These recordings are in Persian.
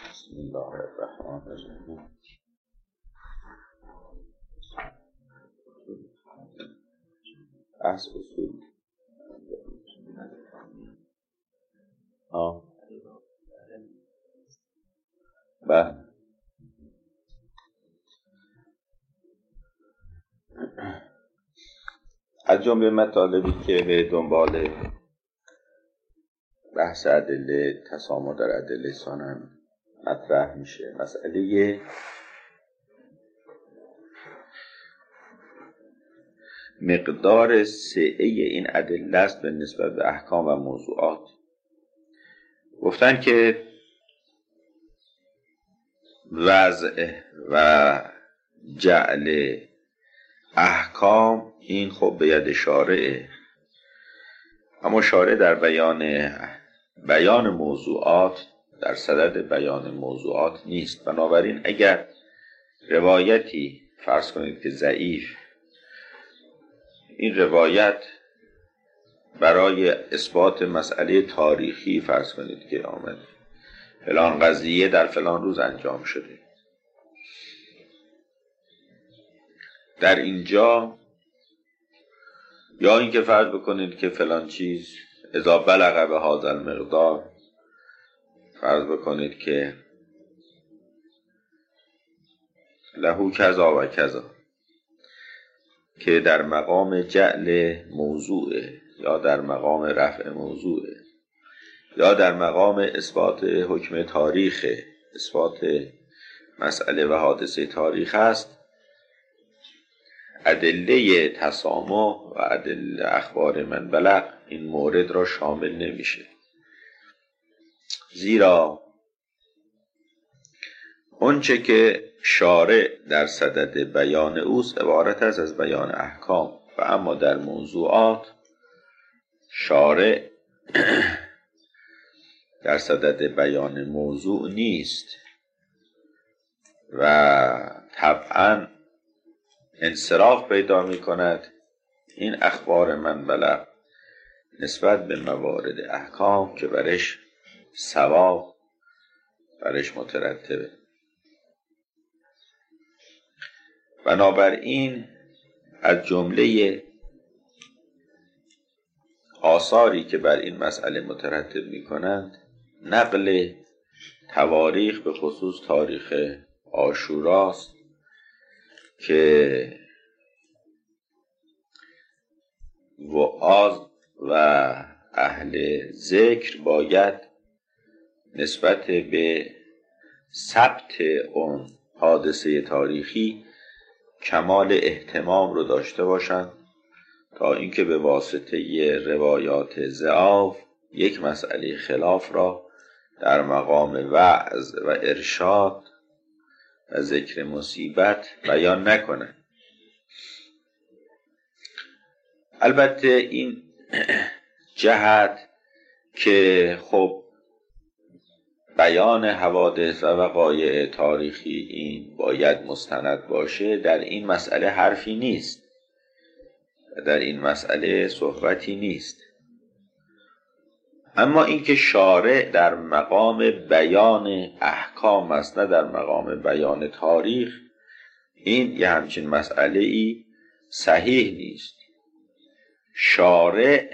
بسم الله الرحمن الرحیم. بحث اصول بله. از جمله مطالبی که به دنبال بحث ادله تسامح در ادله ثانوی مطرح میشه مسئله مقدار سعه این ادله است به نسبت به احکام و موضوعات. گفتن که وضع و جعل احکام این خب به ید شارعه، اما شارع در بیان موضوعات در صدد بیان موضوعات نیست. بنابراین اگر روایتی فرض کنید که ضعیف، این روایت برای اثبات مسئله تاریخی فرض کنید که آمد فلان قضیه در فلان روز انجام شده، در اینجا یا اینکه فرض بکنید که فلان چیز اذا بلغ به هذا المقدار، فرض بکنید که له کذا و کذا، که در مقام جعل موضوعه یا در مقام رفع موضوعه یا در مقام اثبات حکم تاریخ، اثبات مسئله و حادثه تاریخ است، ادله تسامح و ادله اخبار من بلغ این مورد را شامل نمیشه، زیرا اونچه که شارع در صدد بیان اوست عبارت است از بیان احکام، و اما در موضوعات شارع در صدد بیان موضوع نیست و طبعا انصراف پیدا می کند این اخبار من بلغ نسبت به موارد احکام که برش ثواب برش مترتبه. بنابراین از جمله آثاری که بر این مسئله مترتب می کنند نقل تواریخ، به خصوص تاریخ عاشوراست که وعاظ و اهل ذکر باید نسبت به ثبت اون حادثه تاریخی کمال اهتمام رو داشته باشند تا اینکه به واسطه روایات ضعاف یک مسئله خلاف را در مقام وعظ و ارشاد و ذکر مصیبت بیان نکنه. البته این جهت که خب بیان حوادث و وقایع تاریخی این باید مستند باشه، در این مسئله حرفی نیست، در این مسئله صحبتی نیست، اما اینکه شارع در مقام بیان احکام است نه در مقام بیان تاریخ، این یه همچین مسئله ای صحیح نیست. شارع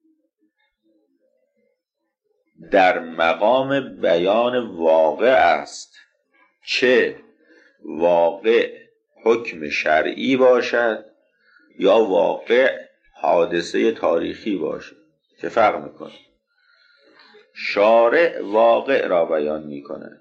در مقام بیان واقع است، چه واقع حکم شرعی باشد یا واقع حادثه تاریخی باشد، چه فرق میکنه؟ شارع واقع را بیان میکنه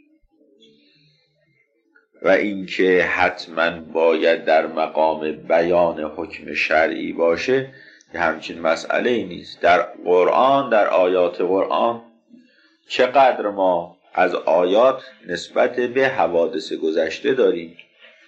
و اینکه حتما باید در مقام بیان حکم شرعی باشه همچین مسئله ای نیست. در قرآن، در آیات قرآن چقدر ما از آیات نسبت به حوادث گذشته داریم،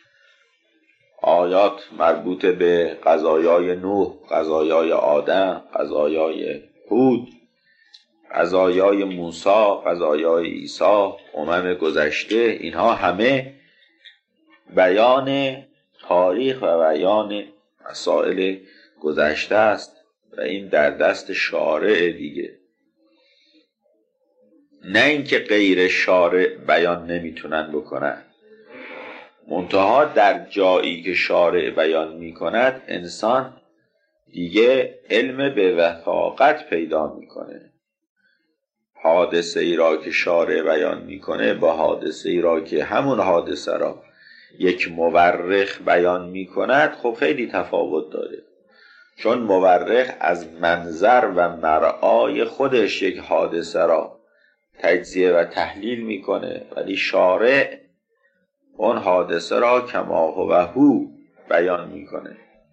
آیات مربوط به قضایای نوح، قضایای آدم، قضایای هود، قضایای موسی، قضایای عیسی، امم گذشته، اینها همه بیان تاریخ و بیان مسائل گذشته است و این در دست شارع دیگه. نه اینکه غیر شارع بیان نمیتونن بکنن، منتها در جایی که شارع بیان میکند انسان دیگه علم به وفاقت پیدا میکنه. حادثه ای را که شارع بیان میکنه با حادثه ای را که همون حادثه را یک مورخ بیان میکند خب خیلی تفاوت داره، چون مورخ از منظر و مرآی خودش یک حادثه را تجزیه و تحلیل میکنه، ولی شارع اون حادثه را کما هو بیان میکنه.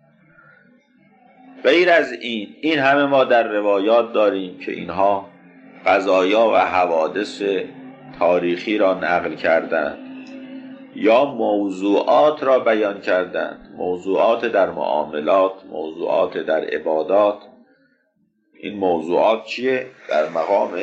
غیر از این همه ما در روایات داریم که اینها قضایا و حوادث تاریخی را نقل کردند یا موضوعات را بیان کردند، موضوعات در معاملات، موضوعات در عبادات. این موضوعات چیه؟ در مقام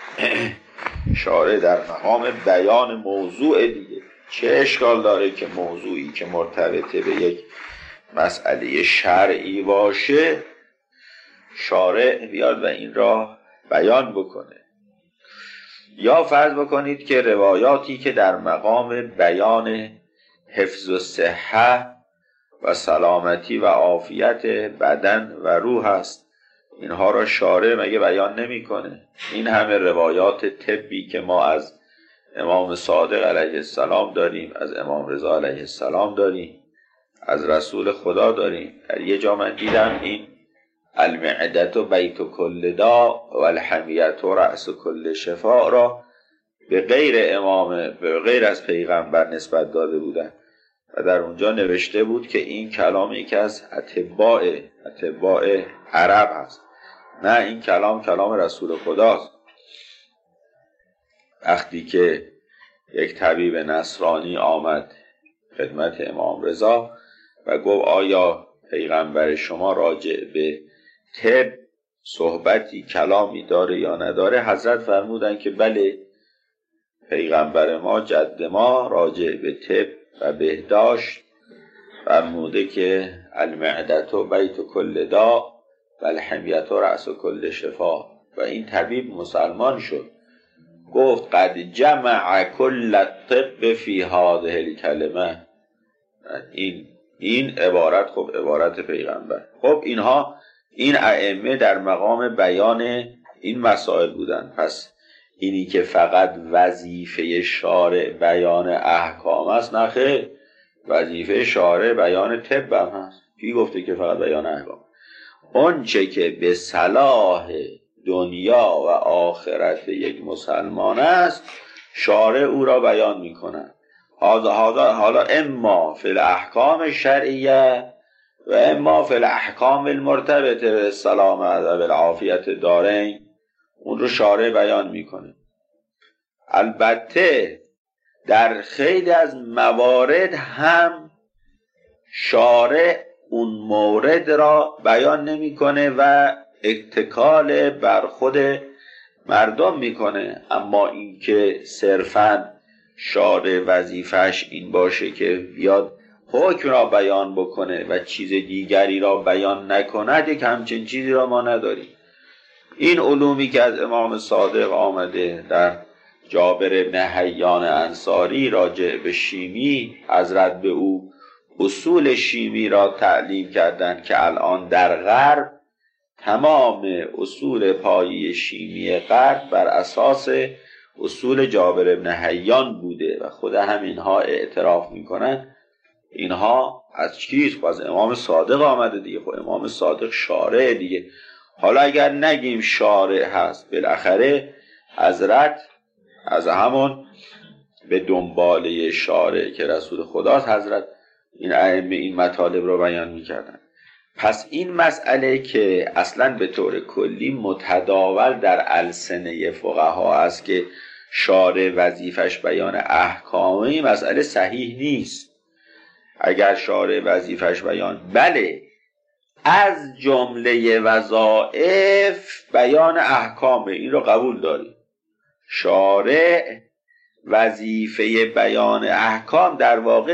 شارع در مقام بیان موضوع دیگه. چه اشکال داره که موضوعی که مرتبط به یک مسئله شرعی باشه شارع بیاد و این را بیان بکنه. یا فرض بکنید که روایاتی که در مقام بیان حفظ و صحه و سلامتی و عافیت بدن و روح است، اینها را شارع مگه بیان نمیکنه؟ این همه روایات طبی که ما از امام صادق علیه السلام داریم، از امام رضا علیه السلام داریم، از رسول خدا داریم. در یه جا من دیدم این المعدت و بیت کل داء و الحمیت و رأس کل شفاء را به غیر از پیغمبر نسبت داده بودن و در اونجا نوشته بود که این کلام یکی از اتباع عرب هست، نه این کلام رسول خداست. وقتی که یک طبیب نصرانی آمد خدمت امام رضا و گفت آیا پیغمبر شما راجع به طب صحبتی کلامی داره یا نداره، حضرت فرمودن که بله، پیغمبر ما جد ما راجع به طب و بهداشت فرموده که المعدت و بیت کل داء و الحمیت و رأس کل شفا. و این طبیب مسلمان شد، گفت قد جمع کل الطب فی هذه الکلمه. این عبارت خب عبارت پیغمبر. خب این ائمه در مقام بیان این مسائل بودن. پس اینی که فقط وظیفه شارع بیان احکام است، نه خیر، وظیفه شارع بیان طب هم هست. کی گفته که فقط بیان احکام؟ اون چه که به صلاح دنیا و آخرت یک مسلمان است شارع او را بیان میکنند. حالا اما فی الاحکام شرعیه و اما فی الاحکام المرتبطه به سلامت و بالعافیت دارین، اون رو شارع بیان میکنه. البته در خیلی از موارد هم شارع اون مورد را بیان نمیکنه و اتکال بر خود مردم میکنه، اما اینکه صرفاً شارع وظیفش این باشه که بیاد حکم را بیان بکنه و چیز دیگری را بیان نکند، یک همچین چیزی را ما نداریم. این علومی که از امام صادق آمده در جابر بن حیان انصاری راجع به شیمی، حضرت به او اصول شیمی را تعلیم کردند که الان در غرب تمام اصول پایه شیمی غرب بر اساس اصول جابر بن حیان بوده و خود همینها اعتراف میکنن. اینها از کیست؟ از امام صادق آمده دیگه. خب امام صادق شارع دیگه. حالا اگر نگیم شارع هست، بالاخره حضرت از همون به دنباله شارع که رسول خداست حضرت این ائمه این مطالب رو بیان میکردن. پس این مسئله که اصلا به طور کلی متداول در السنه فقها است که شارع وظیفش بیان احکامه، این مسئله صحیح نیست. اگر شارع وظیفش بیان، بله، از جمله وظایف بیان احکامه، این رو قبول داریم. شارع وظیفه بیان احکام در واقع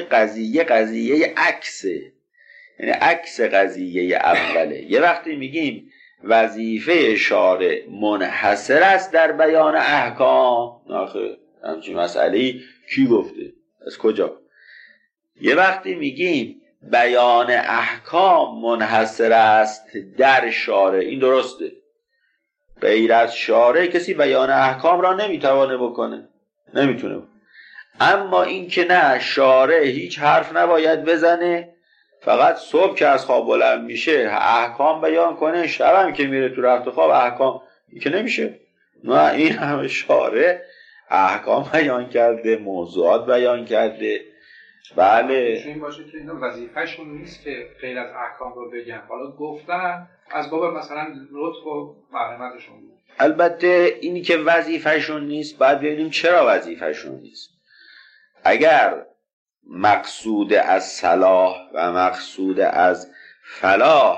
قضیه عکسه، یعنی عکس قضیه اوله. یه وقتی میگیم وظیفه شارع منحصر است در بیان احکام. آخه همچین مسئله‌ای کی گفته؟ از کجا؟ یه وقتی میگیم بیان احکام منحصر است در شارع، این درسته. غیر از شارع کسی بیان احکام را نمیتونه بکنه. اما این که نه، شارع هیچ حرف نباید بزنه، فقط صبح که از خواب بلند میشه احکام بیان کنه، شب هم که میره تو رخت خواب احکام، این که نمیشه. نه، این همه شارع احکام بیان کرده، موضوعات بیان کرده. بله این باشه که اینا وظیفه‌شون نیست که غیر از احکام رو بگن، حالا گفتن از باب مثلا لطف و مرحمتشون. البته اینی که وظیفه‌شون نیست باید ببینیم چرا وظیفه‌شون نیست. اگر مقصود از صلاح و مقصود از فلاح،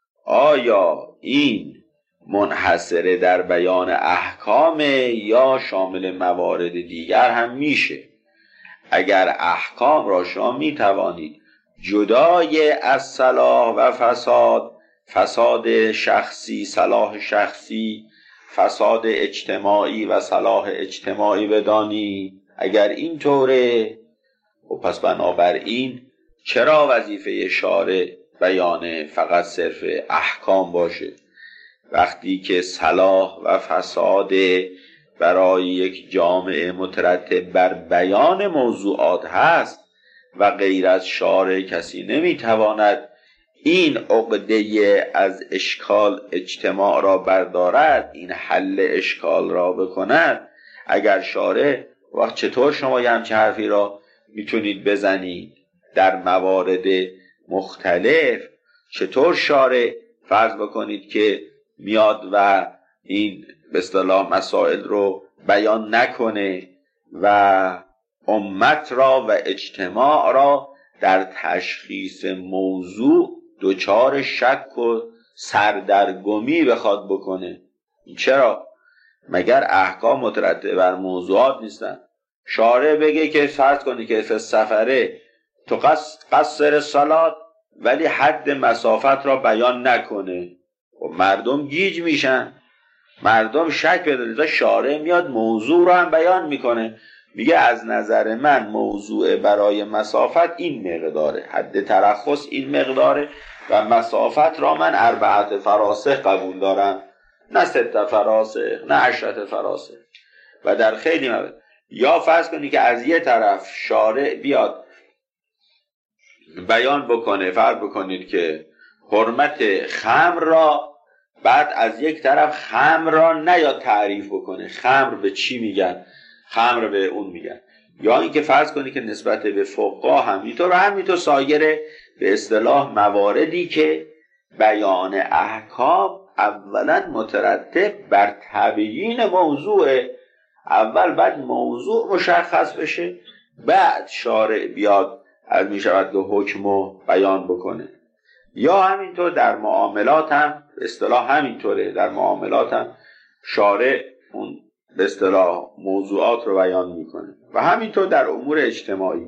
آیا این منحصره در بیان احکام یا شامل موارد دیگر هم میشه؟ اگر احکام را شما میتوانید جدای از صلاح و فساد، فساد شخصی، صلاح شخصی، فساد اجتماعی و صلاح اجتماعی بدانی، اگر این طوره، و پس بنابراین چرا وظیفه شارع بیان فقط صرف احکام باشه؟ وقتی که صلاح و فساد برای یک جامعه مترتب بر بیان موضوعات هست و غیر از شارع کسی نمیتواند این عقده از اشکال اجتماع را بردارد، این حل اشکال را بکند، اگر شارع، وقت چطور شما یه همچه حرفی را میتونید بزنید در موارد مختلف؟ چطور شارع فرض بکنید که میاد و این به اصطلاح مسائل رو بیان نکنه و امت را و اجتماع را در تشخیص موضوع دچار شک و سردرگمی بخواد بکنه؟ چرا؟ مگر احکام مترتب بر موضوعات نیستن؟ شارع بگه که فرض کنی که فی سفره تو قصر صلات، ولی حد مسافت را بیان نکنه، و مردم گیج میشن، مردم شک بداره. شارع میاد موضوع را هم بیان میکنه، میگه از نظر من موضوع برای مسافت این مقداره، حد ترخص این مقداره و مسافت را من 4 فراسخ قبول دارم، نه 6 فراسخ، نه 10 فراسخ. و در خیلی موارد یا فرض کنی که از یه طرف شارع بیاد بیان بکنه، فرض بکنید که حرمت خمر را، بعد از یک طرف خمر را نیاد تعریف بکنه، خمر به چی میگن، خمر به اون میگن. یا اینکه فرض کنی که نسبت به فقها همینطور سایر به اصطلاح مواردی که بیان احکام اولا مترتب بر تبیین موضوع، اول بعد موضوع مشخص بشه، بعد شارع بیاد از میشود که حکمو بیان بکنه. یا همینطور در معاملات هم به اصطلاح همینطوره، در معاملات هم شارع اون به اصطلاح موضوعات رو بیان میکنه و همینطور در امور اجتماعی.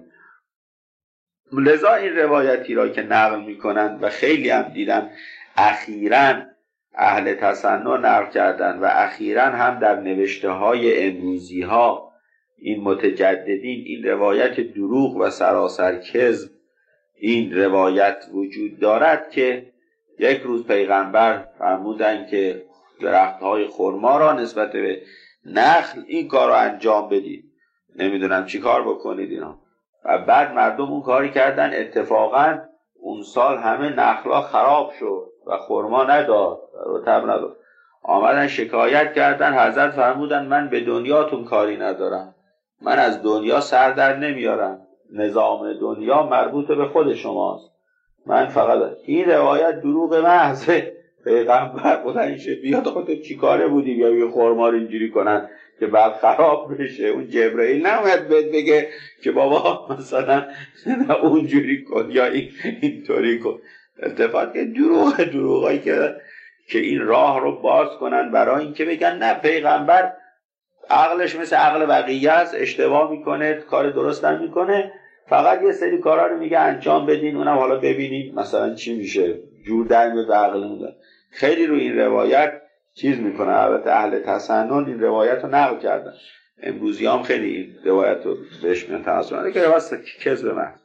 لذا این روایتی را که نقل میکنن و خیلی هم دیدن اخیراً اهل تصنع نقل کردن و اخیراً هم در نوشته های امروزی ها این متجددین این روایت دروغ و سراسر کذب این روایت وجود دارد که یک روز پیغمبر فرمودن که درختهای خرما را نسبت به نخل این کار را انجام بدید، نمیدونم چی کار بکنید اینا. و بعد مردم اون کاری کردن، اتفاقا اون سال همه نخلا خراب شد و خرما نداد، رطب نداد. آمدن شکایت کردن، حضرت فرمودن من به دنیاتون کاری ندارم، من از دنیا سر در نمیارم، نظام دنیا مربوط به خود شماست، من فقط. این روایت دروغ محضه. پیغمبر بودنشه بیاد خودت چی کاره بودی یا یه خرما رو اینجوری کنن که بعد خراب بشه؟ اون جبرئیل نمیاد بهت بگه که بابا مثلا اونجوری کن یا اینطوری کن. التفات که دروغایی که این راه رو باز کنن برای این که بگن نه پیغمبر عقلش مثل عقل بقیه است، اشتباه میکنه، کار درست نمیکنه، فقط یه سری کارا رو میگه انجام بدین، اونم حالا ببینید مثلا چی میشه، جور در میاد به عقل میاد. خیلی روی این روایت چیز میکنه. البته اهل تسنن این روایت رو نقل کردن، امروزی هم خیلی این روایت رو بهش میان تناسب که روایت کذب محض.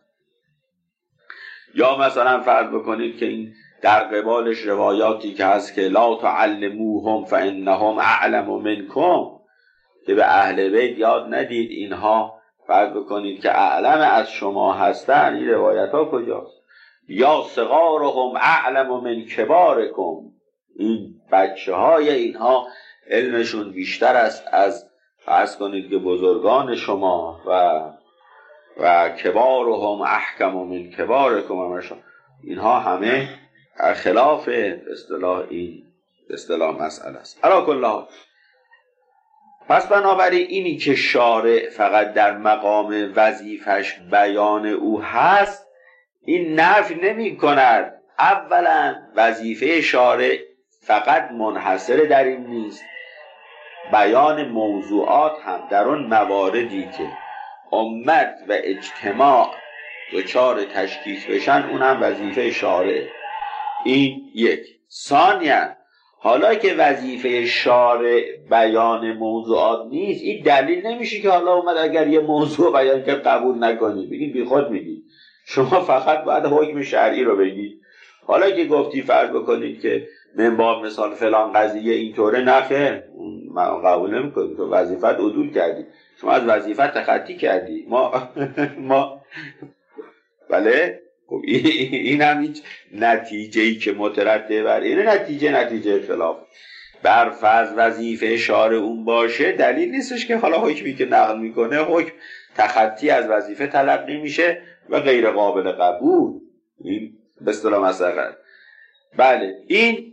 یا مثلا فرض بکنید که این در قبالش روایاتی که هست که لا تعلموهم فانهم اعلم منکم، که به اهل بیت یاد ندید اینها فرض بکنید که اعلم از شما هستن. این روایت ها کجاست؟ یا صغارهم اعلم من کبارکم، این بچه های اینها علمشون بیشتر است از فرض کنید که بزرگان شما، و کبارهم احکم من کبارکم، اینها همه خلاف اصطلاح مسئله است. علی کل حال، پس بنابراین اینی که شارع فقط در مقام وظیفش بیان او هست، این نفی نمی کند اولا وظیفه شارع فقط منحصر در این نیست، بیان موضوعات هم در اون مواردی که امت و اجتماع دچار تشکیک بشن اون هم وظیفه شارع. این یک. ثانیاً حالا که وظیفه شارع بیان موضوعات نیست، این دلیل نمیشه که حالا اومد اگر یه موضوع بیان کرد قبول نکنید، بگید بی خود میگید، شما فقط باید حکم شرعی رو بگید. حالا که گفتی فرض بکنید که من با مثال فلان قضیه اینطوره، نخیر من قبول نمیکنم، تو وظیفت عدول کردی، شما از وظیفت تخطی کردی. ما بله، خب این هم هیچ نتیجه‌ای که مترتب بر این نتیجه اختلاف بر فرض وظیفه شارع اون باشه، دلیل نیستش که حالا حکمی که نقل میکنه حکم تخطی از وظیفه طلب نمیشه و غیر قابل قبول. این به اصطلاح مسئله. بله این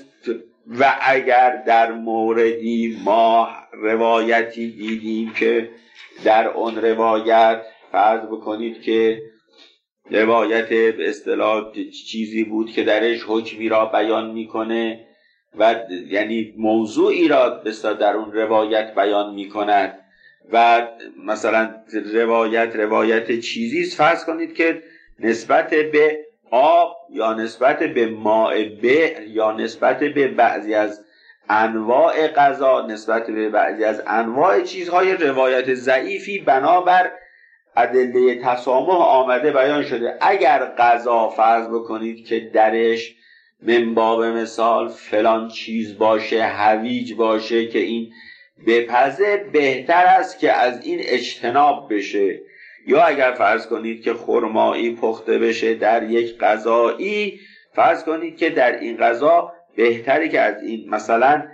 و اگر در موردی ما روایتی دیدیم که در اون روایت فرض بکنید که روایت به اصطلاح چیزی بود که درش حکمی را بیان میکنه و یعنی موضوعی را به اصطلاح در اون روایت بیان میکند و مثلا روایت چیزی فرض کنید که نسبت به آب یا نسبت به ماء بئر یا نسبت به بعضی از انواع غذا، نسبت به بعضی از انواع چیزهای روایت ضعیفی بنابر ادله تسامح آمده بیان شده. اگر غذا فرض بکنید که درش من باب مثال فلان چیز باشه، هویج باشه که این بپزه، بهتر است که از این اجتناب بشه. یا اگر فرض کنید که خرمایی پخته بشه در یک غذایی، فرض کنید که در این غذا بهتری که از این مثلا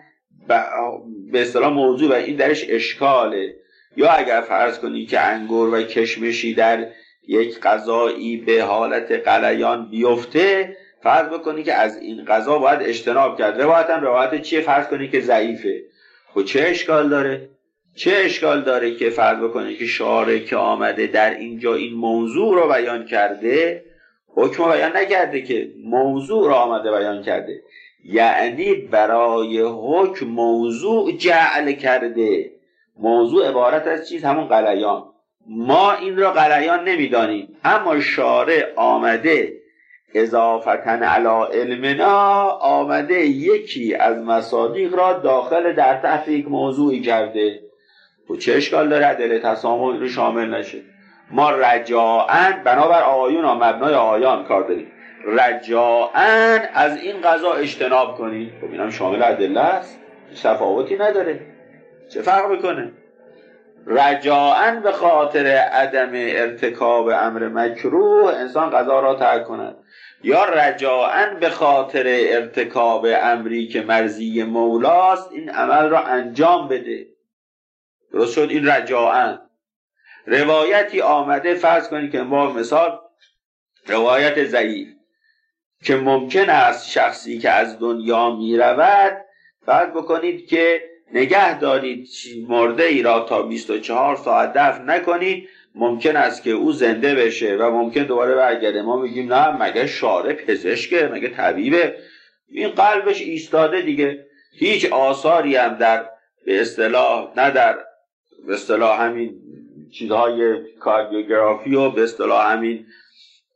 به اصطلاح موضوع و این درش اشکاله. یا اگر فرض کنید که انگور و کشمشی در یک غذایی به حالت غلیان بیفته، فرض بکنید که از این غذا باید اجتناب کرد. روایت چیه؟ فرض کنید که ضعیفه. خب چه اشکال داره که فرض بکنید که شارع که آمده در اینجا این موضوع رو بیان کرده، حکم رو بیان نکرده که موضوع رو آمده بیان کرده، یعنی برای حکم موضوع جعل کرده. موضوع عبارت از چیز همون غلیان، ما این را غلیان نمیدانیم، اما شارع آمده اضافتن علی علمنا آمده یکی از مصادیق را داخل در تحت یک موضوعی کرده. و چه اشکال داره ادله تسامح این رو شامل نشه؟ ما رجاءً بنابر آیون ها مبنای آیان کار داریم، رجاءً از این قضا اجتناب کنید. خب اینم شامل ادله است، تفاوتی نداره، چه فرق میکنه؟ رجاءً به خاطر عدم ارتکاب امر مکروه انسان قضا را ترک کند، یا رجاءً به خاطر ارتکاب امری که مرضی مولاست این عمل را انجام بده. درست شد؟ این رجاءً. روایتی آمده فرض کنید که ما مثال روایت ضعیف که ممکن است شخصی که از دنیا می رود فرض بکنید که نگه دارید مرده ای را تا 24 ساعت دفن نکنید، ممکن است که او زنده بشه و ممکن دوباره برگرده. ما میگیم نه، مگه شارع پزشکه، مگه طبیبه، این قلبش ایستاده دیگه، هیچ آثاری هم در به اصطلاح نه در به اصطلاح همین چیزهای کاردیوگرافی و به اصطلاح همین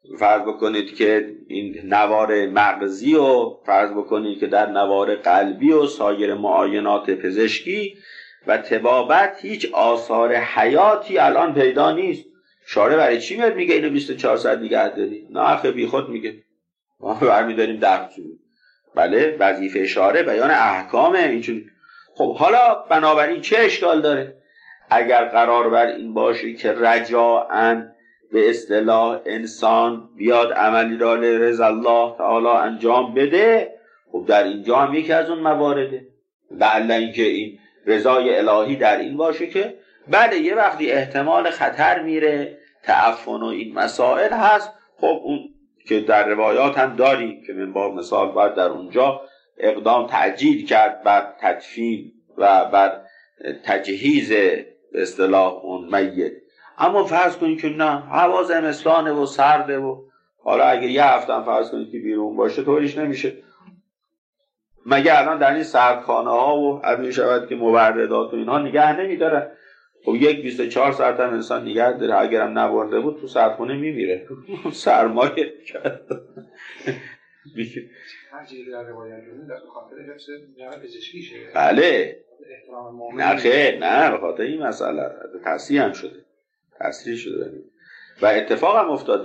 فرض بکنید که این نوار مغزی و فرض بکنید که در نوار قلبی و سایر معاینات پزشکی و طبابت هیچ آثار حیاتی الان پیدا نیست. شارع برای چی میاد میگه اینو 24 ساعت نگه داری؟ نه آخه بی خود میگه ما برمی‌داریم دستور. بله وظیفه شارع بیان احکامه اینجوری. خب حالا بنابراین چه اشکال داره اگر قرار بر این باشه که رجاءً به اصطلاح انسان بیاد عملی را لرضا الله تعالی انجام بده؟ خب در اینجا هم یکی از اون موارده. لعل اینکه این رضای الهی در این باشه که بله یه وقتی احتمال خطر میره، تعفن و این مسائل هست. خب اون که در روایات هم داریم که من باب مثال باید در اونجا اقدام تعجیل کرد بر تدفین و بر تجهیز به اصطلاح اون میت. اما فرض کنید که نه هوا زمستانه و سرده و حالا اگه یه هفته هم فرض کنید که بیرون باشه طوریش نمیشه. مگه الان در این سردخانه ها و می شود که مبردات و اینها نگه نمیدارن؟ خب یک 24 ساعت هم انسان نگه داره، اگرم نبرده بود تو سردخونه میمیره سرمایه کرد. همچنین در روایت جونه در خاطر حفظ جمع پزشکیشه. بله نه خیر نه به خاطر این مسئله تصحیح هم شده، تصریح شده و اتفاق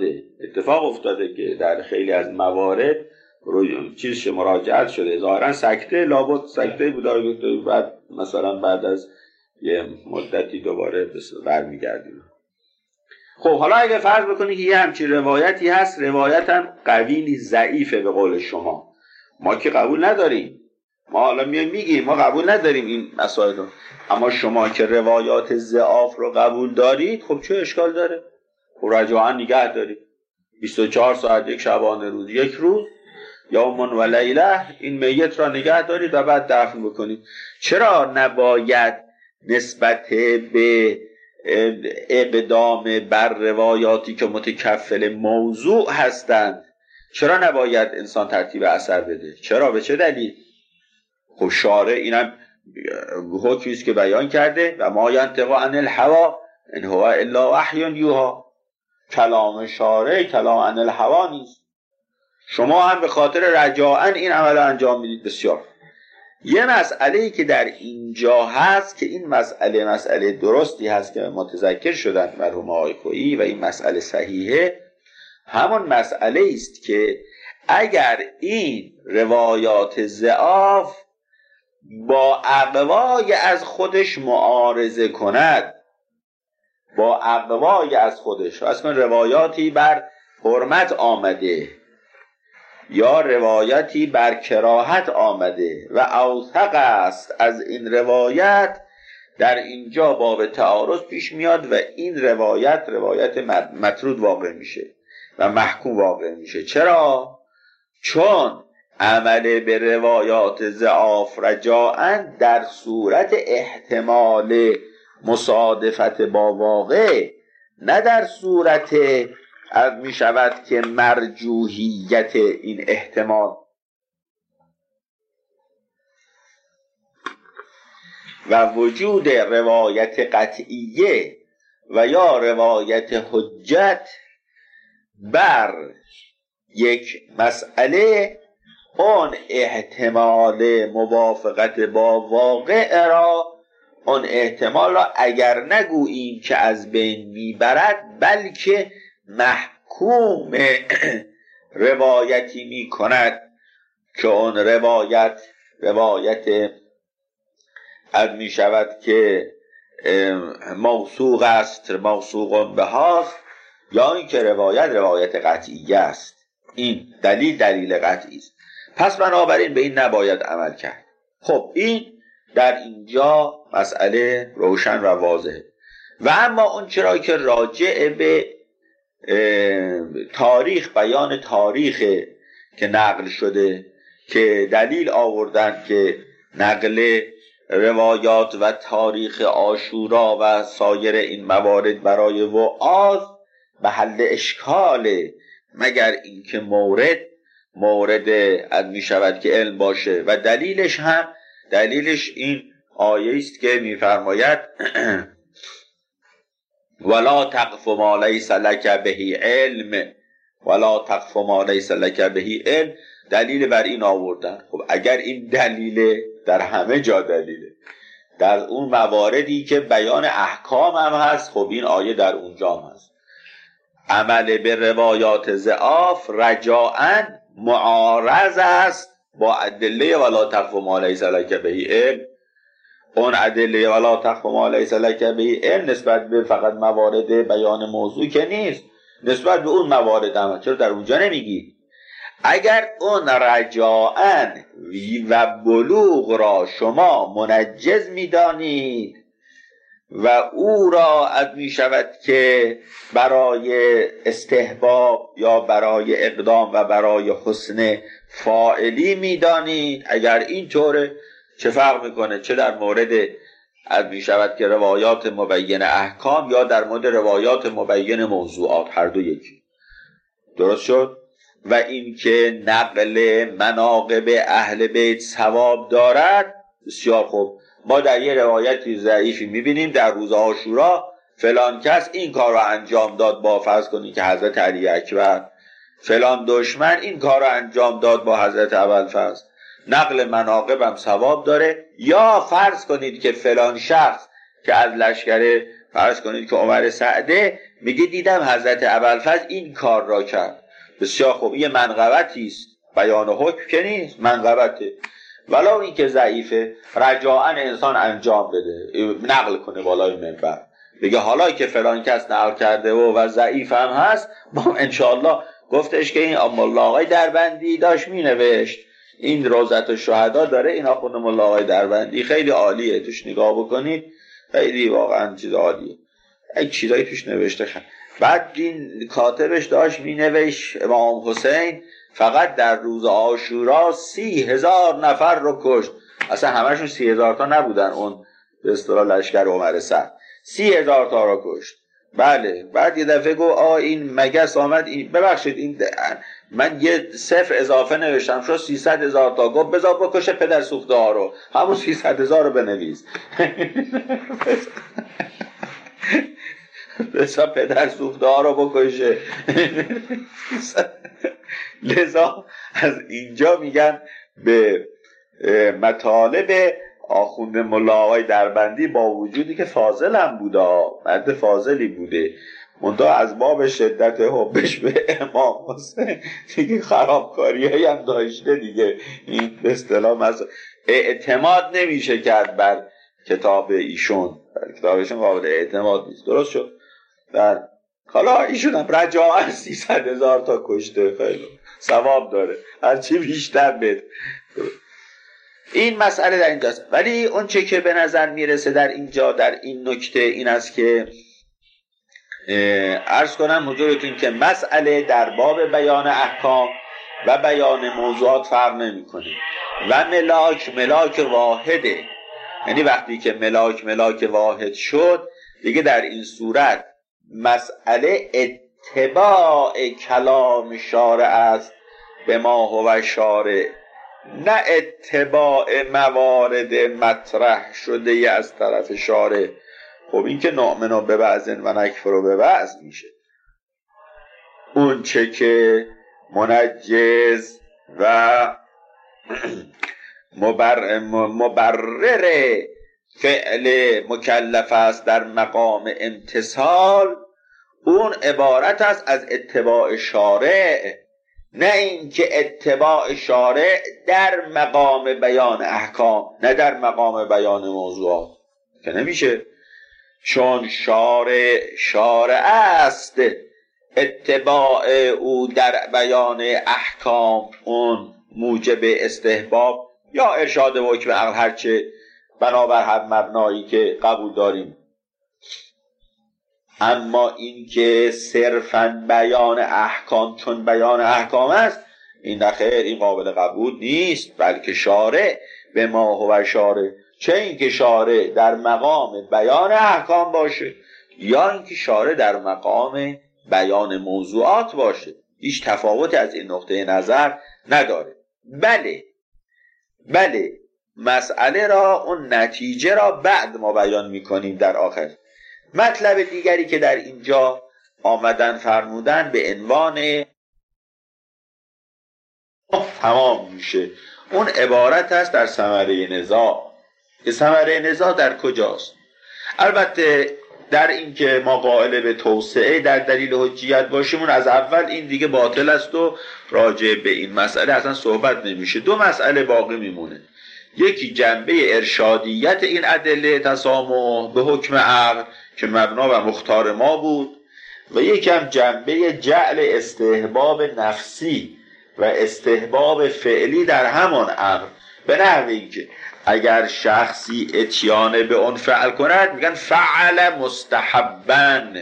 افتاده که در خیلی از موارد چیزش مراجعت شده ظاهرا سکته لابد سکته بود، بعد مثلا بعد از یه مدتی دوباره برمیگردیم. خب حالا اگه فرض بکنی که یه همچین روایتی هست، روایتاً قوی نیست، ضعیفه به قول شما، ما که قبول نداریم، ما حالا میگیم ما قبول نداریم این مسائل رو، اما شما که روایات ضعاف رو قبول دارید خب چه اشکال داره؟ خب رجاعاً نگه دارید 24 ساعت یک شبانه روز یک روز یوم و لیله این میت را نگه دارید و بعد دفن بکنید. چرا نباید نسبت به اقدام بر روایاتی که متکفل موضوع هستند چرا نباید انسان ترتیب اثر بده؟ چرا؟ به چه دلیل؟ خب شارع اینم حکمی است که بیان کرده و ما ینطق عن الهوی ان هو الا وحی یوحی. کلام شارع کلام عن الهوی نیست. شما هم به خاطر رجاءً این عمل رو انجام میدید. بسیار یه مسئله‌ای که در اینجا هست که این مسئله درستی هست که متذکر شدن مرحوم آقای خویی و این مسئله صحیحه، همون مسئله است که اگر این روایات ضعاف با اقوای از خودش معارضه کند، با اقوای از خودش اصلا روایاتی بر حرمت آمده یا روایتی بر کراهت آمده و اوثق است از این روایت، در اینجا باب تعارض پیش میاد و این روایت مطرود واقع میشه و محکوم واقع میشه. چرا؟ چون عمل به روایات ضعاف رجاءً در صورت احتمال مصادفت با واقع، نه در صورت می شود که مرجوحیت این احتمال. و وجود روایت قطعیه و یا روایت حجت بر یک مسئله اون احتمال موافقت با واقع را، اون احتمال را اگر نگوییم که از بین میبرد بلکه محکوم روایتی می کند که اون روایت از می شود که موثوق است، موثوق به هاست، یا این که روایت قطعی است. این دلیل قطعی است. پس بنابراین به این نباید عمل کرد. خب این در اینجا مسئله روشن و واضحه. و اما اون چرا که راجع به تاریخ، بیان تاریخ که نقل شده که دلیل آوردن که نقل روایات و تاریخ عاشورا و سایر این موارد برای وعاظ محل اشکاله، مگر اینکه مورد می شود که علم باشه. و دلیلش این آیه است که می‌فرماید ولا تقف ما لیس لک به علم ولا تقف ما لیس لک به علم، دلیل بر این آوردن. خب اگر این دلیل در همه جا دلیله، در اون مواردی که بیان احکام هم هست، خب این آیه در اونجا هم هست. عمل به روایات ضعاف رجاءً معارض است با ادله ولا تقف ما لیس لک به علم. اون ادله ولا تقف ما لیس لک به علم نسبت به فقط موارد بیان موضوع که نیست، نسبت به اون موارد هم. چرا در اونجا نمیگی؟ اگر اون رجاءً و بلوغ را شما منجز میدانید و او را از می شود که برای استحباب یا برای اقدام و برای حسن فاعلی میدانید، اگر این طوره چه فرق میکنه؟ چه در مورد از می شود که روایات مبین احکام یا در مورد روایات مبین موضوعات، هر دو یکی. درست شد؟ و این که نقل مناقب اهل بیت ثواب دارد، بسیار خوب. ما در یه روایتی ضعیفی میبینیم در روز عاشورا فلان کس این کار رو انجام داد، با فرض کنید که حضرت علی اکبر، فلان دشمن این کار رو انجام داد با حضرت ابوالفضل. نقل مناقب هم ثواب داره. یا فرض کنید که فلان شخص که از لشکر، فرض کنید که عمر سعده، میگه دیدم حضرت ابوالفضل این کار را کرد. بسیار خوب، یه منقبتی است، بیان حکم که نیست، منقبته. ولو این که ضعیفه، رجاءً انسان انجام بده، نقل کنه بالای منبر، بگه حالا که فلان کس نقل کرده و ضعیف هم هست، با انشاءالله گفتش که این مولا آقای دربندی داشت مینوشت، این روضت الشهدا داره، این آخوند مولا آقای دربندی خیلی عالیه، توش نگاه بکنید خیلی واقعا چیز عالیه، یک چیزایی توش نوشته. بعد این کاتبش داشت مینوشت امام حسین فقط در روز عاشورا 30,000 نفر رو کشت. اصلا همشون 30,000 تا نبودن، اون به اصطلاح لشکر عمر سعد 30,000 تا رو کشت. بله. بعد یه دفعه گفت این مگس آمد، این ببخشید این من یه صفر اضافه نوشتم شد 300,000 تا. گفت بذار بکشه پدر سوخته ها رو، همون 300,000 رو بنویس. بسا پدر سوخته ها رو بکشه. لذا از اینجا میگن به مطالب آخوند ملا آقای دربندی، با وجودی که فاضل هم بوده، مرد فاضلی بوده، منتها از باب شدت حبش به امام حسین دیگه خرابکاری هم داشته دیگه. این به اصطلاح اعتماد نمیشه کرد بر کتاب ایشون، کتابشون قابل اعتماد نیست. درست شد؟ حالا ایشون هم رجاءً 300,000 تا کشته، خیلی ثواب داره، هرچی بیشتر بده. این مسئله در اینجاست. ولی اون چه که به نظر میرسه در اینجا، در این نکته، این است که عرض کنم حضورتون که مسئله در باب بیان احکام و بیان موضوعات فرق نمی‌کنه و ملاک واحده. یعنی وقتی که ملاک واحد شد دیگه، در این صورت مسئله اتباع کلام شارع است به ما هو شارع، نه اتباع موارد مطرح شده از طرف شارع. خب این که نؤمن ببعض و نکفر ببعض میشه. اون چه که منجز و مبرر فعل مکلف است در مقام امتثال، اون عبارت است از اتباع شارع، نه اینکه اتباع شارع در مقام بیان احکام، نه در مقام بیان موضوعات، که نمیشه. چون شارع است، اتباع او در بیان احکام اون موجب استحباب یا ارشاد و حکم عقل، هرچه بنابر هر مبنایی که قبول داریم. اما این که صرفاً بیان احکام چون بیان احکام است، این نخیر، این قابل قبول نیست. بلکه شارع به ما هو شارع، چه این که شارع در مقام بیان احکام باشه یا این که شارع در مقام بیان موضوعات باشه، هیچ تفاوت از این نقطه نظر نداره. بله مسئله را، اون نتیجه را بعد ما بیان میکنیم در آخر. مطلب دیگری که در اینجا آمدن فرمودن به عنوان تمام میشه. اون عبارت است در ثمره نزاع. که ثمره نزاع در کجاست؟ البته در این که ما قائل به توسعه در دلیل حجیت باشیم، اون از اول این دیگه باطل است و راجع به این مسئله اصلا صحبت نمیشه. دو مسئله باقی میمونه. یکی جنبه ارشادیت این ادله تسامح به حکم عقل که مبنا و مختار ما بود، و یکم جنبه جعل استحباب نفسی و استحباب فعلی در همان عقل، به نحوی که اگر شخصی اتیان به اون فعل کند میگن فعل مستحبن،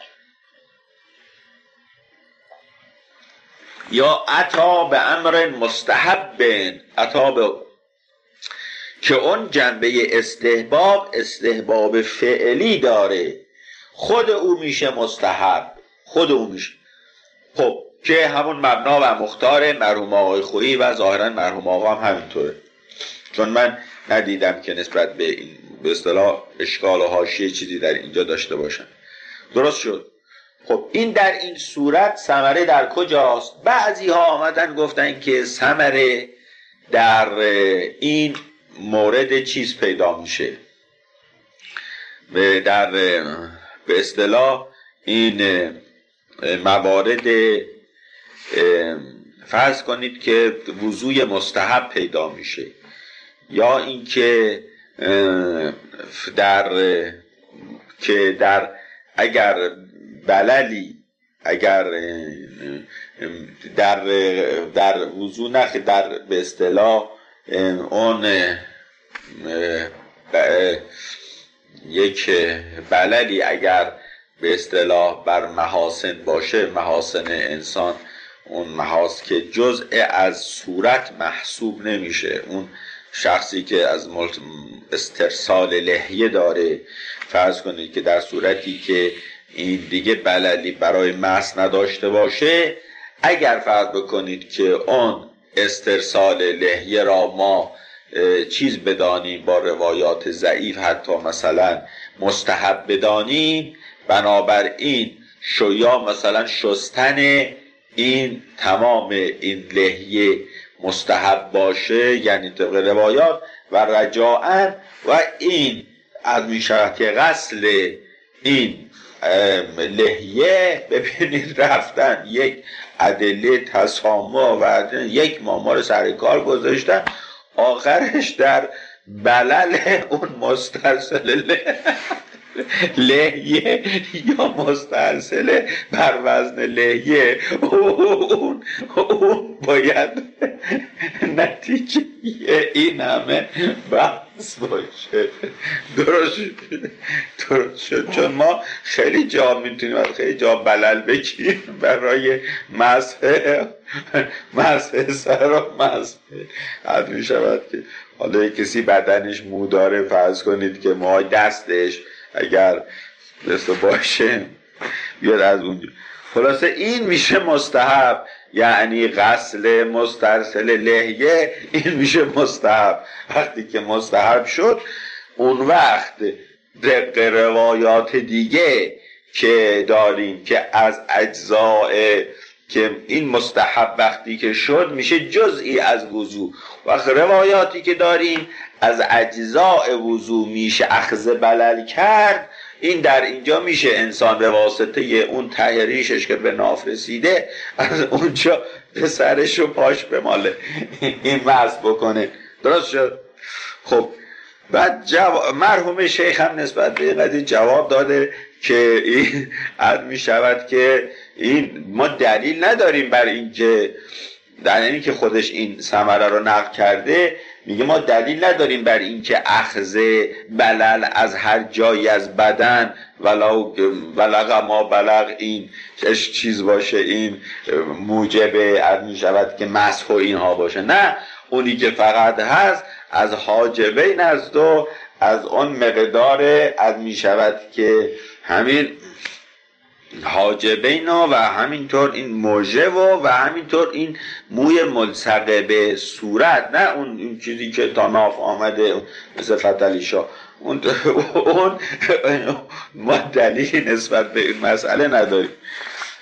یا اتا به امر مستحبن، اتا به، که اون جنبه استحباب فعلی داره، خود او میشه مستحب، خود او میشه. خب که همون مبنا و مختار مرحوم آقای خویی و ظاهرا مرحوم آقا هم همینطوره، چون من ندیدم که نسبت به این به اصطلاح اشکال و حاشیه چیزی در اینجا داشته باشن. درست شد. خب این در این صورت ثمره در کجاست؟ بعضی ها آمدن گفتن که ثمره در این مورد چیز پیدا میشه، در به اصطلاح این موارد فرض کنید که وضوء مستحب پیدا میشه، یا اینکه در اگر بللی، اگر در وضوء نخ، در به اصطلاح اون یک بللی اگر به اصطلاح بر محاسن باشه، محاسن انسان، اون محاسن که جزء از صورت محسوب نمیشه، اون شخصی که از استرسال لحیه داره، فرض کنید که در صورتی که این دیگه بللی برای مس نداشته باشه، اگر فرض بکنید که اون استرسال لحیه را ما چیز بدانیم، با روایات ضعیف حتی مثلا مستحب بدانیم، بنابراین یا مثلا شستن این تمام این لحیه مستحب باشه، یعنی طبق روایات، و رجاءً و این از میشود که غسل این لحیه، ببینید رفتن یک ادله تسامح و یک مامار سر کار گذاشتن، آخرش در بلل اون مسترسل لحیه یا مسترسل بر وزن لحیه، اون باید نتیجه این همه بحث باشه. درست شد. چون ما خیلی جا میتونیم از خیلی جا بلل بگیریم برای مسح سر و مسح حد می شود که حالا کسی بدنش مو داره، فرض کنید که موهای دستش اگر دسته باشه بیاد از اونجا، خلاصه این میشه مستحب، یعنی غسل مسترسل لحیه این میشه مستحب. وقتی که مستحب شد، اون وقت دقیق روایات دیگه که داریم که از اجزاء که این مستحب وقتی که شد میشه جزئی از وضو، وقت روایاتی که داریم از اجزاء وضو میشه اخذ بلل کرد، این در اینجا میشه انسان به واسطه اون ته ریشش که به ناف رسیده از اونجا به سرش و پاش بماله، این وضع بکنه. درست شد. خب بعد مرحوم شیخ هم نسبت به قضیه جواب داده که این عد می شود که این ما دلیل نداریم بر این که در این که خودش این ثمره رو نقل کرده، میگه ما دلیل نداریم بر این که اخذ بلل از هر جایی از بدن ولو بلغ ما بلغ این چیز باشه، این موجب عد می شود که مسح و اینها باشه. نه، اونی که فقط هست از حاجبین است و از اون مقدار عد می شود که همین حاجبین و همینطور این موجه و همینطور این موی ملصقه به صورت، نه اون چیزی که تا ناف آمده مثل فتلیشا، اون ما دلیلی نسبت به این مسئله نداریم.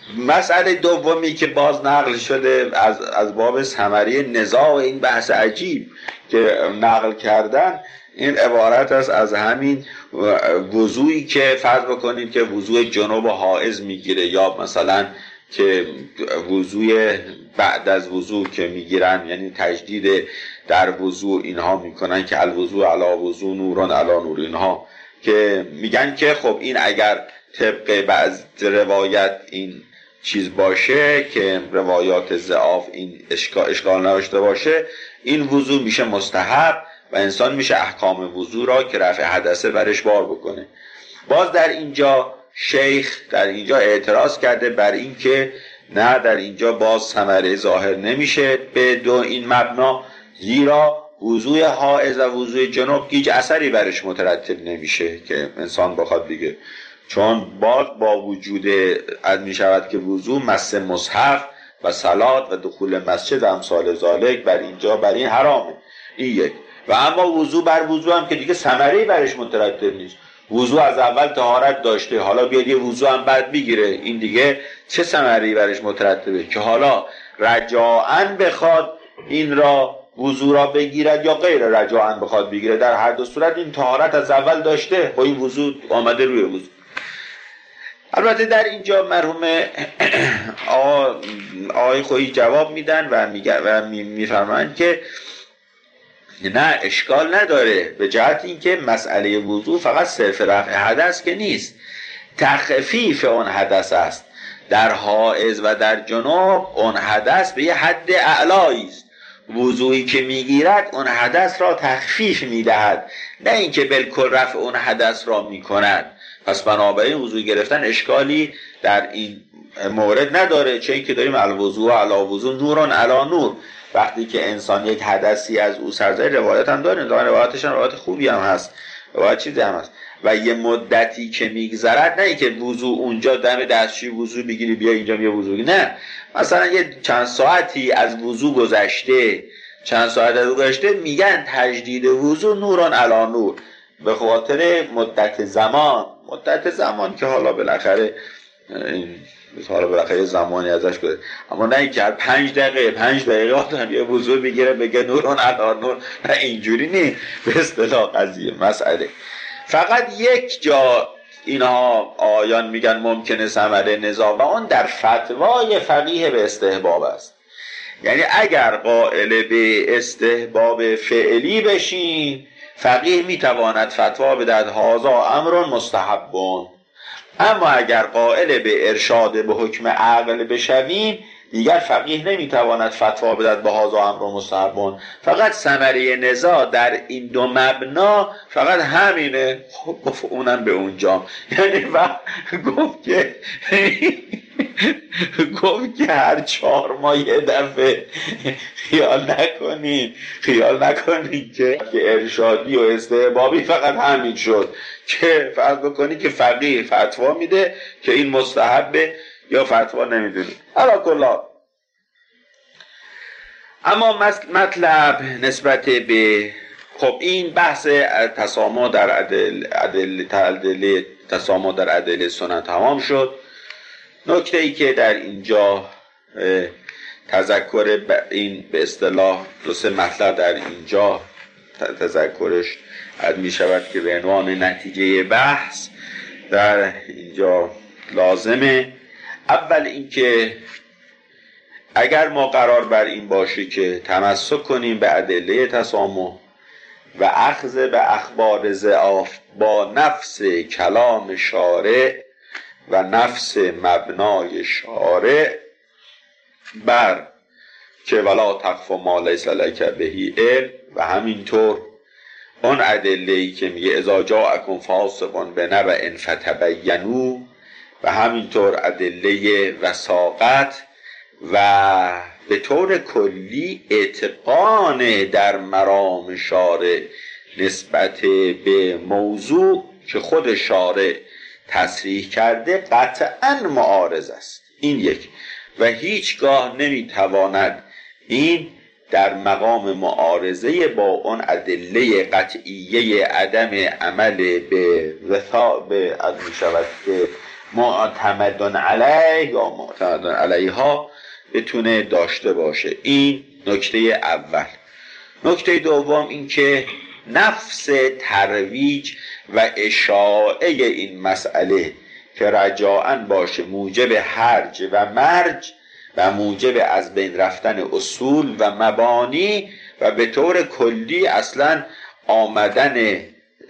مسئله دومی که باز نقل شده از باب ثمره نزاع این بحث عجیب که نقل کردن، این عبارت است از همین وضوئی که فرض بکنید که وضوء جنوب حائض میگیره، یا مثلا که وضوء بعد از وضوء که میگیرن، یعنی تجدید در وضوء اینها میکنن که الوضوء علی وضوء نوران علی نور، اینها که میگن که خب این اگر طبق بعض روایت این چیز باشه که روایات ضعاف این اشکال نداشته باشه، این وضوء میشه مستحب و انسان میشه احکام وضوء را که رفع حدثه برش بار بکنه. باز در اینجا شیخ در اینجا اعتراض کرده بر این که نه، در اینجا باز ثمره ظاهر نمیشه به دو این مبنا، زیرا وضوء حائض و وضوء جنوب هیچ اثری برش مترتب نمیشه که انسان بخواد بگه، چون باز با وجود می شود که وضوء مس مصحف و صلات و دخول مسجد امثال ذالک بر اینجا بر این حرامه. این یک. و اما وضوء بر وضوء هم که دیگه ثمره‌ای برش مترتب نیست، وضوء از اول طهارت داشته، حالا بیاد یه وضوء هم بعد بگیره، این دیگه چه ثمره‌ای برش مترتبه که حالا رجاءً بخواد این را وضوء را بگیرد یا غیر رجاءً بخواد بگیره، در هر دو صورت این طهارت از اول داشته، با این وضوء آمده روی وضوء. البته در اینجا مرحوم آقای خویی جواب میدن و میفرمایند که نه، اشکال نداره، به جهت اینکه مسئله وضوء فقط صرف رفع حدث که نیست، تخفیف اون حدث است. در حائض و در جنوب اون حدث به یه حد اعلایی است، وضوئی که میگیرد اون حدث را تخفیف میدهد، نه اینکه بالکل رفع اون حدث را میکند. پس بنابراین وضو گرفتن اشکالی در این مورد نداره، چه اینکه داریم الوضوء علی وضوء نوران علی نور. وقتی که انسان یک حدثی از او سرزای، روایت هم داریم، روایتش هم روایت خوبی هم هست، روایت چیزی هم هست، و یه مدتی که میگذرد، نه اینکه وضو اونجا دم دستشوی وضو بگیری بیا اینجا یه وضو، نه، مثلا یه چند ساعتی از وضو گذشته، چند ساعت از گذشته، میگن تجدید وضو نوران علی نور، به خاطر مدت زمان که حالا بالاخره زمانی ازش کنه، اما نه اینکه هر 5 دقیقه آدم یه وضو بگیره بگه نوران علی نور، نه اینجوری نیست به اصطلاح قضیه مسئله. فقط یک جا اینها آیان میگن ممکنه ثمره نزاع، و اون در فتوای فقیه به استحباب است. یعنی اگر قائل به استحباب فعلی بشین، فقیه میتواند فتوا بدهد هذا امر مستحبون، اما اگر قائل به ارشاد به حکم عقل بشویم، دیگر فقیه نمیتواند فتوا بدهد به هذا امر مستحبون. فقط ثمره نزاع در این دو مبنا فقط همینه. گفت اونم به اونجا، یعنی گفت که هر 4 ماه یه دفعه خیال نکنین که ارشادی و استحبابی فقط همین شد، که فرض بکنی که فقیه فتوا میده که این مستحبه یا فتوا نمیدونی. علاکلا اما مطلب نسبت به خب این بحث تسامح در ادله سنت تمام شد. نکته ای که در اینجا تذکر این به اصطلاح 2-3 مطلب در اینجا تذکرش می شود که به عنوان نتیجه بحث در اینجا لازمه. اول اینکه اگر ما قرار بر این باشه که تمسک کنیم به ادله تسامح و اخذ به اخبار ضعاف با نفس کلام شارع و نفس مبنای شارع، بر که ولا تخف ما لیس لک به علم، و همینطور اون ادله‌ای که میگه اذا جاءکم فاسق بنبأ فتبینوا، و همینطور ادله وثاقت، و به طور کلی اتقان در مرام شارع نسبت به موضوع که خود شارع تصریح کرده قطعاً معارض است. این یک. و هیچگاه نمیتواند این در مقام معارضه با اون ادله قطعیه عدم عمل به وثاق به می شود که معتمدن علیه یا معتمدن علیها بتونه داشته باشه. این نکته اول. نکته دوم این که نفس ترویج و اشاعه این مسئله که رجاءً باشه موجب هرج و مرج و موجب از بین رفتن اصول و مبانی و به طور کلی اصلا آمدن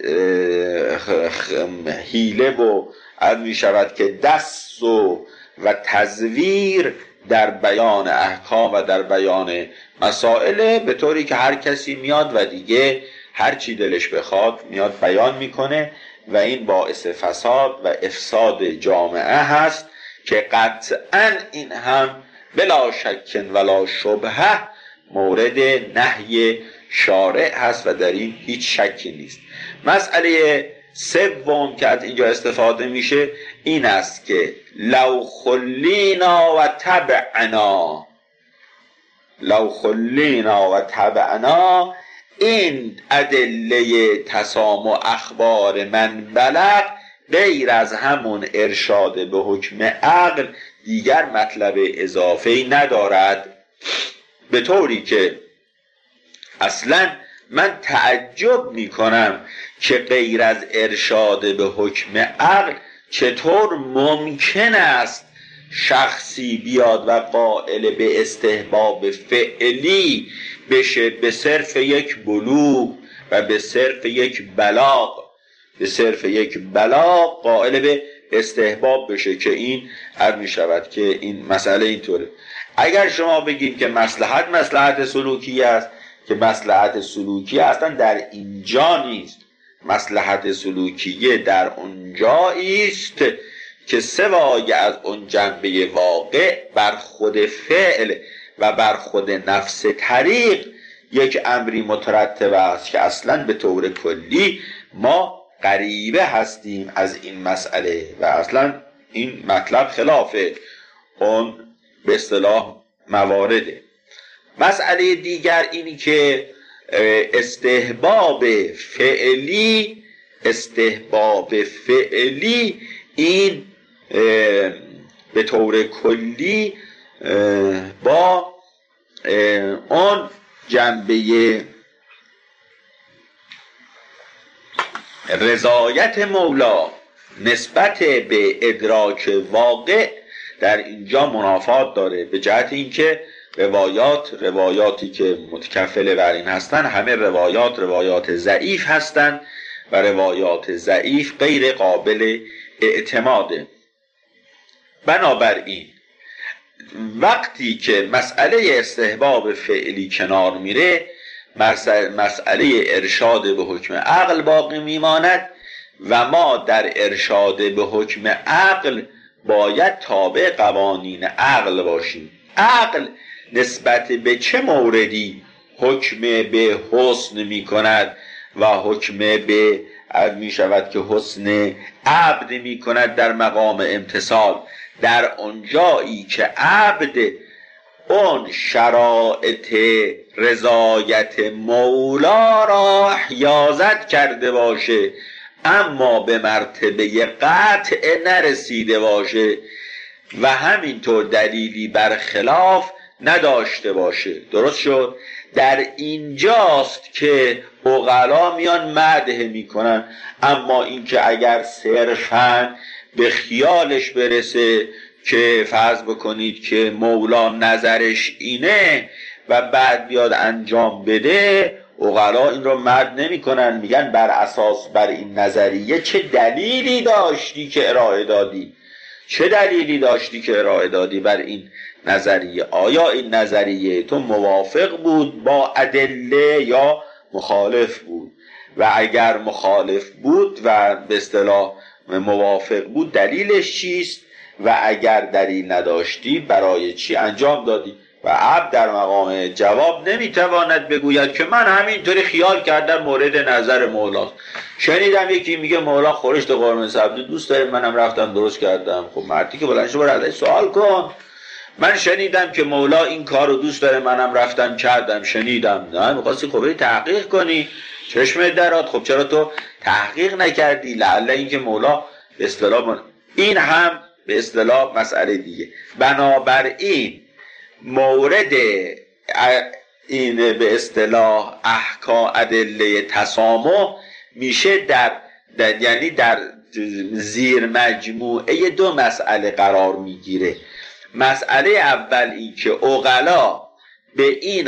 حیله و از می شود که دست و تزویر در بیان احکام و در بیان مسائل، به طوری که هر کسی میاد و دیگه هر چی دلش بخواد میاد بیان میکنه و این باعث فساد و افساد جامعه هست که قطعاً این هم بلا شک ولا شبهه مورد نهی شارع هست و در این هیچ شکی نیست. مسئله سوم که از اینجا استفاده میشه این است که لو خلینا و تبعنا، لو خلینا و تبعنا، این ادله تسامح اخبار من بلغ غیر از همون ارشاد به حکم عقل دیگر مطلب اضافه‌ای ندارد، به طوری که اصلا من تعجب میکنم که غیر از ارشاد به حکم عقل چطور ممکن است شخصی بیاد و قائل به استحباب فعلی بشه به صرف یک بلوغ و به صرف یک بلاغ، به صرف یک بلاغ قائل به استحباب بشه، که این عرض می شود که این مسئله اینطوره. اگر شما بگید که مصلحت سلوکی است، که مصلحت سلوکی اصلا در اینجا نیست، مصلحت سلوکیه در اونجایی است که سوای از اون جنبه واقع بر خود فعل و بر خود نفس طریق یک امری مترتب است که اصلا به طور کلی ما غریبه هستیم از این مسئله و اصلا این مطلب خلاف اون به اصطلاح موارده. مسئله دیگر اینی که استحباب فعلی این به طور کلی با اون جنبه رضایت مولا نسبت به ادراک واقع در اینجا منافات داره، به جهت اینکه روایاتی که متکفل بر این هستن همه روایات ضعیف هستند و روایات ضعیف غیر قابل اعتماده. بنابراین وقتی که مسئله استحباب فعلی کنار میره، مسئله ارشاد به حکم عقل باقی میماند و ما در ارشاد به حکم عقل باید تابع قوانین عقل باشیم. عقل نسبت به چه موردی حکم به حسن می کند و حکم به می شود که حسن عبد می کند در مقام امتثال؟ در اونجایی که عبد اون شرایط رضایت مولا را حیازت کرده باشه اما به مرتبه قطع نرسیده باشه و همینطور دلیلی برخلاف نداشته باشه. درست شد؟ در اینجاست که عقلا میان مدح میکنن، اما اینکه اگر صرفاً به خیالش برسه که فرض بکنید که مولا نظرش اینه و بعد بیاد انجام بده، عقلا این رو مدح نمیکنن، میگن بر اساس بر این نظریه چه دلیلی داشتی که ارائه دادی؟ چه دلیلی داشتی که ارائه دادی بر این نظریه؟ آیا این نظریه تو موافق بود با ادله یا مخالف بود؟ و اگر مخالف بود و به اصطلاح موافق بود دلیلش چیست؟ و اگر دلیل نداشتی برای چی انجام دادی؟ و عبد در مقام جواب نمیتواند بگوید که من همینطوری خیال کردم مورد نظر مولاست. شنیدم یکی میگه مولا خورشت قرمه سبزی دوست داره، منم رفتم درست کردم. خب مردی که بلند شو برو ازش سوال کن. من شنیدم که مولا این کار رو دوست داره، منم رفتم کردم. شنیدم. نه می‌خواستی خب تحقیق کنی، چشمت درات. خب چرا تو تحقیق نکردی؟ لعل اینکه مولا به اصطلاح این هم به اصطلاح مسئله دیگه. بنابراین مورد این به اصطلاح احکام ادله تسامح میشه یعنی در زیر مجموعه دو مسئله قرار میگیره. مسئله اول این که عقلا به این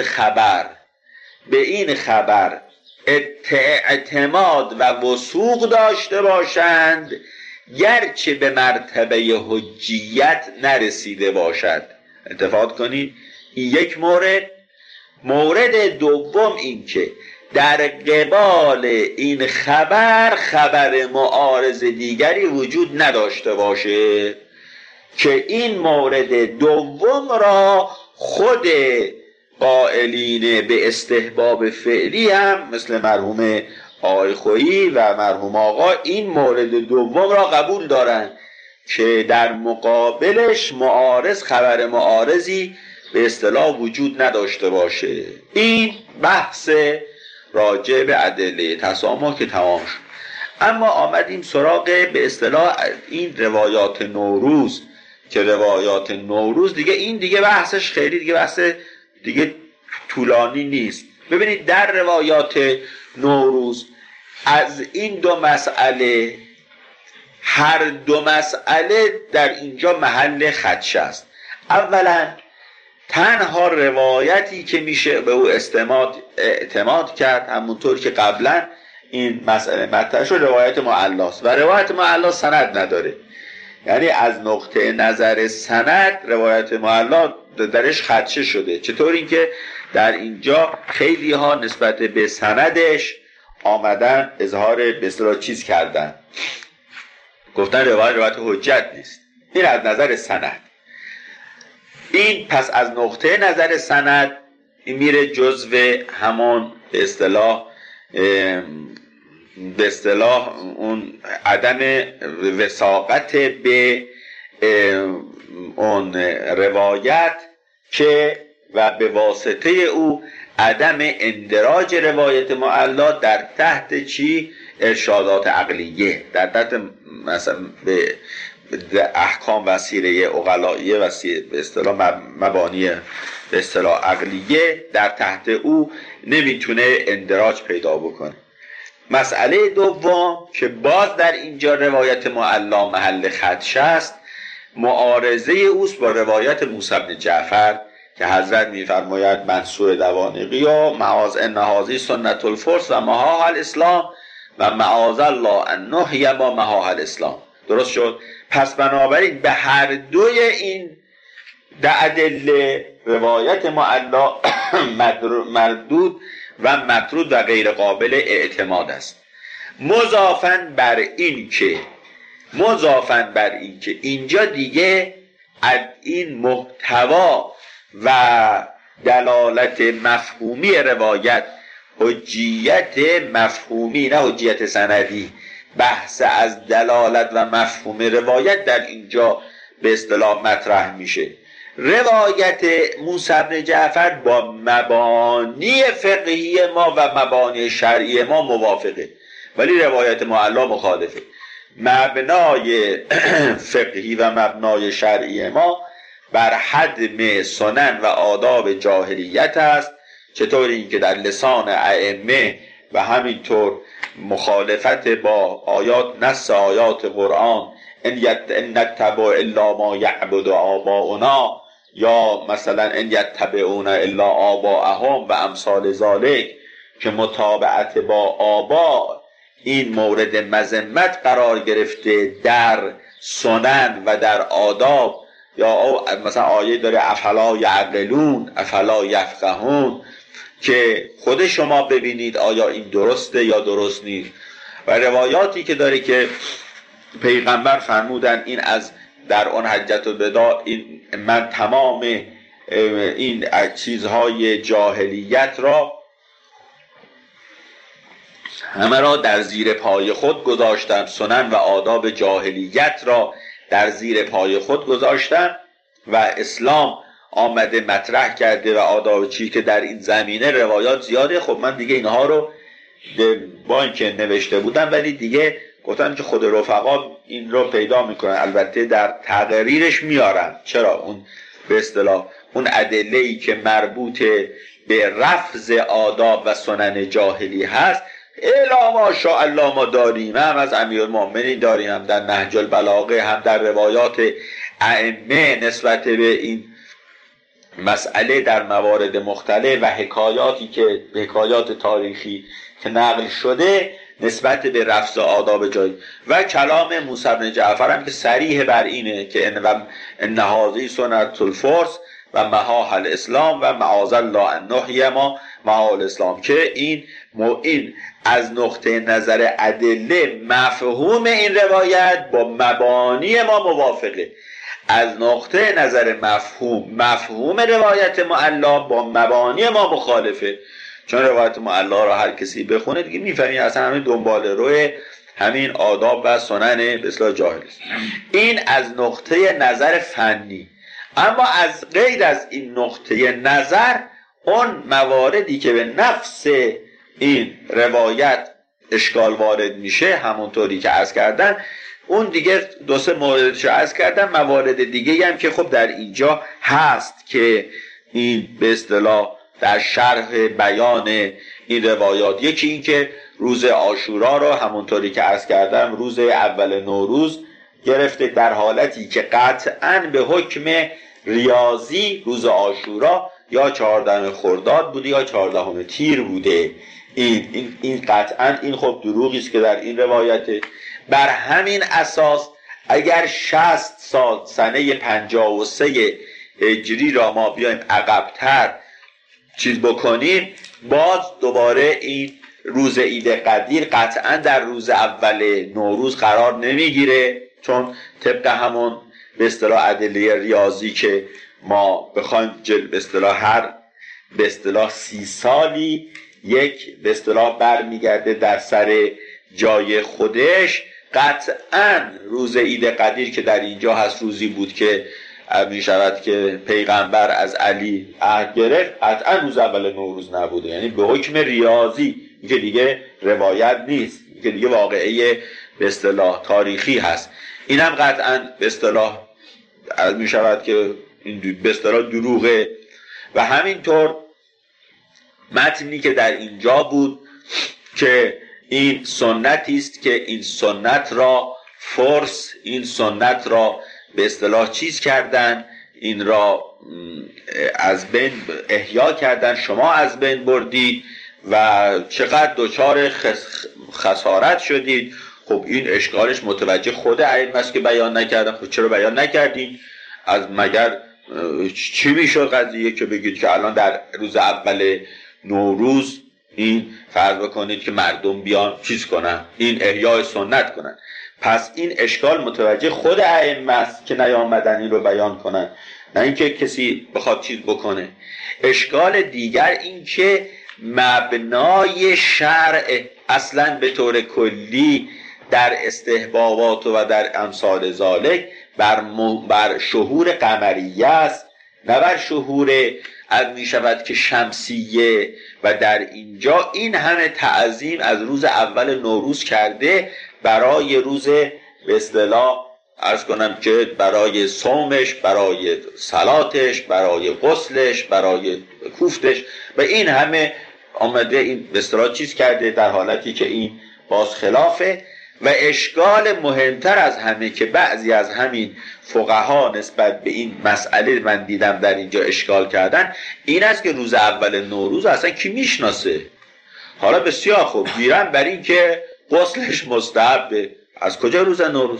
خبر اعتماد و وثوق داشته باشند گرچه به مرتبه حجیت نرسیده باشد. اتفاق کنید این یک مورد دوم این که در قبال این خبر معارض دیگری وجود نداشته باشه که این مورد دوم را خود قائلین به استحباب فعلی هم مثل مرحوم آقای خویی و مرحوم آقا این مورد دوم را قبول دارند که در مقابلش خبر معارضی به اصطلاح وجود نداشته باشه. این بحث راجع به ادله تسامح که تمام شد. اما آمدیم سراغ به اصطلاح این روایات نوروز که روایات نوروز دیگه بحثش خیلی دیگه بحث دیگه طولانی نیست. ببینید در روایات نوروز از این دو مسئله هر دو مسئله در اینجا محل خدشه است. اولا تنها روایتی که میشه به او اعتماد کرد همونطور که قبلا این مسئله مطرح شد روایت معلاست و روایت معلا سند نداره. یعنی از نقطه نظر سند روایت معلا درش خدشه شده. چطور اینکه در اینجا خیلی ها نسبت به سندش آمدن اظهار به اصطلاح چیز کردن، گفتن روایت حجت نیست. این از نظر سند. این پس از نقطه نظر سند این میره جزو همون به اصطلاح اون عدم وثاقت به اون روایت که و به واسطه او عدم اندراج روایت معلا در تحت چی؟ ارشادات عقلیه، در تحت مثلا به احکام وسیله عقلائیه و به اصطلاح مبانی به اصطلاح عقلیه در تحت او نمیتونه اندراج پیدا بکنه. مسئله دوم که باز در اینجا روایت معلا محل خدشه است، معارضه اوست با روایت موسی بن جعفر که حضرت میفرماید منصور دوانقی و معاذ انهازی سنت الفرس و مهاها الاسلام و معاذ الله ان نحی با مهاها الاسلام. درست شد؟ پس بنابراین به هر دوی این ادله روایت معلا مردود و مطرود و غیر قابل اعتماد است. مضافاً بر این که اینجا دیگه این محتوا و دلالت مفهومی روایت، حجیت مفهومی نه حجیت سندی، بحث از دلالت و مفهوم روایت در اینجا به اصطلاح مطرح میشه. روایت موسی بن جعفر با مبانی فقهی ما و مبانی شرعی ما موافقه، ولی روایت معلا مخالفه. مبنای فقهی و مبنای شرعی ما بر حدم سنن و آداب جاهلیت است، چطور این که در لسان ائمه و همینطور مخالفت با نص آیات قرآن ان نتبع الا ما یعبد آباؤنا، یا مثلا ان یتبعون الا آباءهم و امثال ذالک، که متابعت با آبا این مورد مذمت قرار گرفته در سنن و در آداب. یا مثلا آیه داره افلا یعقلون افلا یفقهون، که خود شما ببینید آیا این درسته یا درست نیست. و روایاتی که داره که پیغمبر فرمودن این از در اون حجت الوداع من تمام این چیزهای جاهلیت را همه را در زیر پای خود گذاشتم، سنن و آداب جاهلیت را در زیر پای خود گذاشتم و اسلام آمده مطرح کرده و آداب چی که در این زمینه روایات زیاده. خب من دیگه اینها رو با اینکه نوشته بودم ولی دیگه گفتن که خود رفقا این رو پیدا میکنن، البته در تقریرش میارن. چرا؟ اون به اصطلاح اون ادله‌ای که مربوط به رفض آداب و سنن جاهلی هست، الا ماشاءالله ما داریم، هم از امیرالمومنین داریم، هم در نهج البلاغه، هم در روایات ائمه نسبت به این مسئله در موارد مختلف و حکایات تاریخی که نقل شده نسبت به رفض آداب جاهلی. و کلام موسی بن جعفر هم که صریح بر اینه که ان هذه سنت الفرس و محاح الاسلام و معاذ الله ان نحیی ما محاح الاسلام، که این از نقطه نظر ادله مفهوم این روایت با مبانی ما موافقه، از نقطه نظر مفهوم روایت معلا با مبانی ما مخالفه. چون روایت معلا را هر کسی بخونه دیگه میفهمی اصلا همین دنبال روی همین آداب و سنن به اصطلاح جاهلی است. این از نقطه نظر فنی. اما از غیر از این نقطه نظر، اون مواردی که به نفس این روایت اشکال وارد میشه، همونطوری که عرض کردن، اون دیگه دو سه موردش عرض کردم. موارد دیگه هم که خب در اینجا هست که این به اصطلاح در شرح بیان این روایات، یکی این که روز عاشورا رو همونطوری که عرض کردم روز اول نوروز گرفته، در حالتی که قطعاً به حکم ریاضی روز عاشورا یا 14 خرداد بوده یا 14 تیر بوده. این قطعاً این خب دروغی است که در این روایته. بر همین اساس اگر 60 سال سنه 53 هجری را ما بیایم عقب‌تر چیز بکنیم، باز دوباره این روز عید قدیر قطعا در روز اول نوروز قرار نمیگیره، چون طبق همون به اصطلاح ادله ریاضی که ما بخوایم به اصطلاح هر به اصطلاح 30 سالی یک به اصطلاح برمیگرده در سر جای خودش. قطعا روز عید قدیر که در اینجا هست روزی بود که می شود که پیغمبر از علی عهد گرفت، قطعا روز اول نوروز نبوده، یعنی به حکم ریاضی، که دیگه روایت نیست، که دیگه واقعه به اصطلاح تاریخی هست. این هم قطعا به اصطلاح می شود که این به اصطلاح دروغه. و همینطور متنی که در اینجا بود که این سنتی است که این سنت را فرس، این سنت را به اصطلاح چیز کردن، این را از بین احیا کردن، شما از بین بردید و چقدر دچار خسارت شدید. خب این اشکالش متوجه خود ائمه است که بیان نکردن. خب چرا بیان نکردین؟ از مگر چی میشد قضیه که بگید که الان در روز اول نوروز این فرض بکنید که مردم بیان چیز کنن، این احیای سنت کنن. پس این اشکال متوجه خود ائمه است که نیامدن این رو بیان کنن، نه اینکه کسی بخواد چیز بکنه. اشکال دیگر این که مبنای شرع اصلا به طور کلی در استحبابات و در امثال ذالک بر شهور قمریه است، نه بر شهور از می شود که شمسیه. و در اینجا این همه تعظیم از روز اول نوروز کرده برای روز به اصطلاح عرض کنم که برای صومش، برای صلاتش، برای غسلش، برای کوفتش، و این همه آمده این به اصطلاح چیز کرده، در حالتی که این باز خلافه. و اشکال مهمتر از همه که بعضی از همین فقها نسبت به این مسئله من دیدم در اینجا اشکال کردن، این است که روز اول نوروز اصلا کی میشناسه؟ حالا بسیار خوب گیرن بر این که غسلش مستحبه. از کجا روز نوروز؟